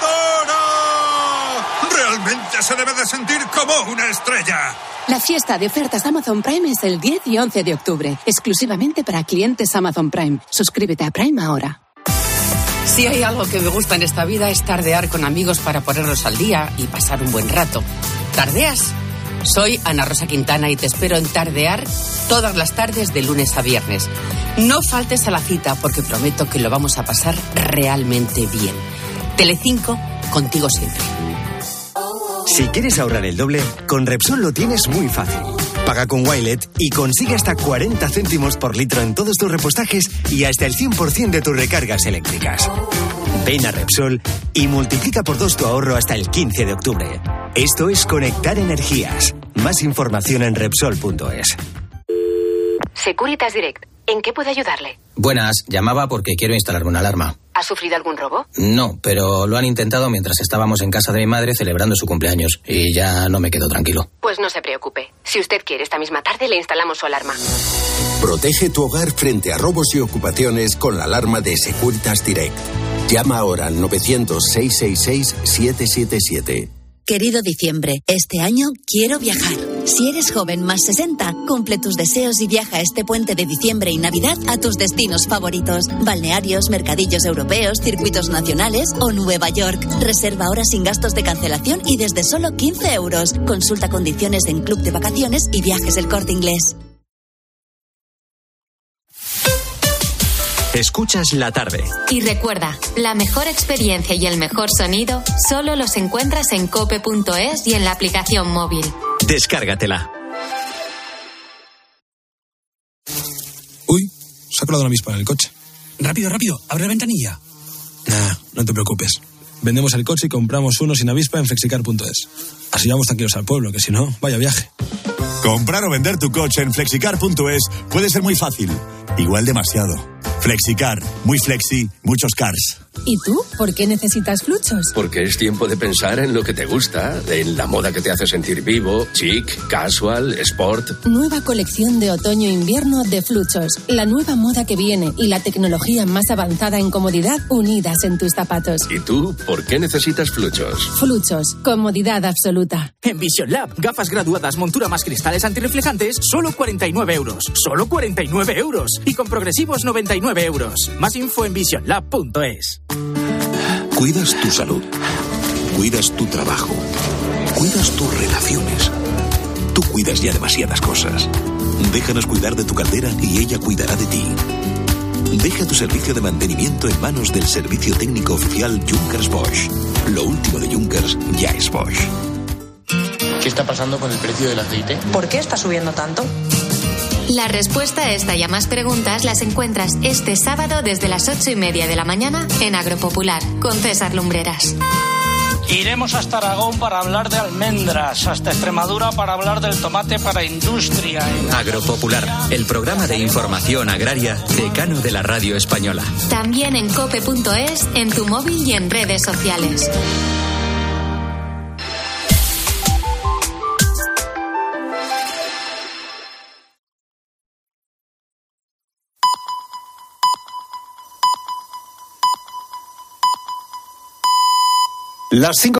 [SPEAKER 17] batidora! Realmente se debe de sentir como una estrella.
[SPEAKER 16] La fiesta de ofertas Amazon Prime es el 10 y 11 de octubre, exclusivamente para clientes Amazon Prime. Suscríbete a Prime ahora.
[SPEAKER 18] Si hay algo que me gusta en esta vida es tardear con amigos para ponerlos al día y pasar un buen rato. ¿Tardeas? Soy Ana Rosa Quintana y te espero en Tardear todas las tardes de lunes a viernes. No faltes a la cita porque prometo que lo vamos a pasar realmente bien. Telecinco, contigo siempre.
[SPEAKER 19] Si quieres ahorrar el doble, con Repsol lo tienes muy fácil. Paga con Wilet y consigue hasta 40 céntimos por litro en todos tus repostajes y hasta el 100% de tus recargas eléctricas. Ven a Repsol y multiplica por 2 tu ahorro hasta el 15 de octubre. Esto es Conectar Energías. Más información en Repsol.es.
[SPEAKER 16] Securitas Direct, ¿en qué puedo ayudarle?
[SPEAKER 20] Buenas, llamaba porque quiero instalarme una alarma.
[SPEAKER 16] ¿Ha sufrido algún robo?
[SPEAKER 20] No, pero lo han intentado mientras estábamos en casa de mi madre celebrando su cumpleaños y ya no me quedo tranquilo.
[SPEAKER 16] Pues no se preocupe. Si usted quiere, esta misma tarde le instalamos su alarma.
[SPEAKER 21] Protege tu hogar frente a robos y ocupaciones con la alarma de Securitas Direct. Llama ahora al 900-666-777.
[SPEAKER 22] Querido diciembre, este año quiero viajar. Si eres joven más 60, cumple tus deseos y viaja este puente de diciembre y Navidad a tus destinos favoritos. Balnearios, mercadillos europeos, circuitos nacionales o Nueva York. Reserva ahora sin gastos de cancelación y desde solo 15 euros. Consulta condiciones en Club de Vacaciones y Viajes El Corte Inglés.
[SPEAKER 2] Escuchas La Tarde.
[SPEAKER 3] Y recuerda, la mejor experiencia y el mejor sonido solo los encuentras en cope.es y en la aplicación móvil.
[SPEAKER 2] Descárgatela.
[SPEAKER 23] Uy, se ha colado una avispa en el coche.
[SPEAKER 24] Rápido, abre la ventanilla.
[SPEAKER 23] Nah, no te preocupes. Vendemos el coche y compramos uno sin avispa en flexicar.es. Así vamos tranquilos al pueblo, que si no, vaya viaje.
[SPEAKER 25] Comprar o vender tu coche en flexicar.es puede ser muy fácil. Igual demasiado. Flexicar. Muy flexi, muchos cars.
[SPEAKER 16] ¿Y tú? ¿Por qué necesitas Fluchos?
[SPEAKER 26] Porque es tiempo de pensar en lo que te gusta, en la moda que te hace sentir vivo, chic, casual, sport.
[SPEAKER 16] Nueva colección de otoño-invierno de Fluchos. La nueva moda que viene y la tecnología más avanzada en comodidad unidas en tus zapatos.
[SPEAKER 26] ¿Y tú? ¿Por qué necesitas Fluchos?
[SPEAKER 16] Fluchos. Comodidad absoluta.
[SPEAKER 27] En Vision Lab, gafas graduadas, montura más cristales antirreflejantes, solo 49 euros. Solo 49 euros. Y con progresivos 99 euros. Más info en visionlab.es.
[SPEAKER 28] Cuidas tu salud, cuidas tu trabajo, cuidas tus relaciones. Tú cuidas ya demasiadas cosas. Déjanos cuidar de tu caldera y ella cuidará de ti. Deja tu servicio de mantenimiento en manos del servicio técnico oficial Junkers Bosch. Lo último de Junkers ya es Bosch.
[SPEAKER 38] ¿Qué está pasando con el precio del aceite?
[SPEAKER 39] ¿Por qué está subiendo tanto?
[SPEAKER 3] La respuesta a esta y a más preguntas las encuentras este sábado desde las 8:30 de la mañana en Agropopular, con César Lumbreras.
[SPEAKER 1] Iremos hasta Aragón para hablar de almendras, hasta Extremadura para hablar del tomate para industria.
[SPEAKER 2] Agropopular, el programa de información agraria decano de la radio española.
[SPEAKER 3] También en cope.es, en tu móvil y en redes sociales.
[SPEAKER 4] Las 5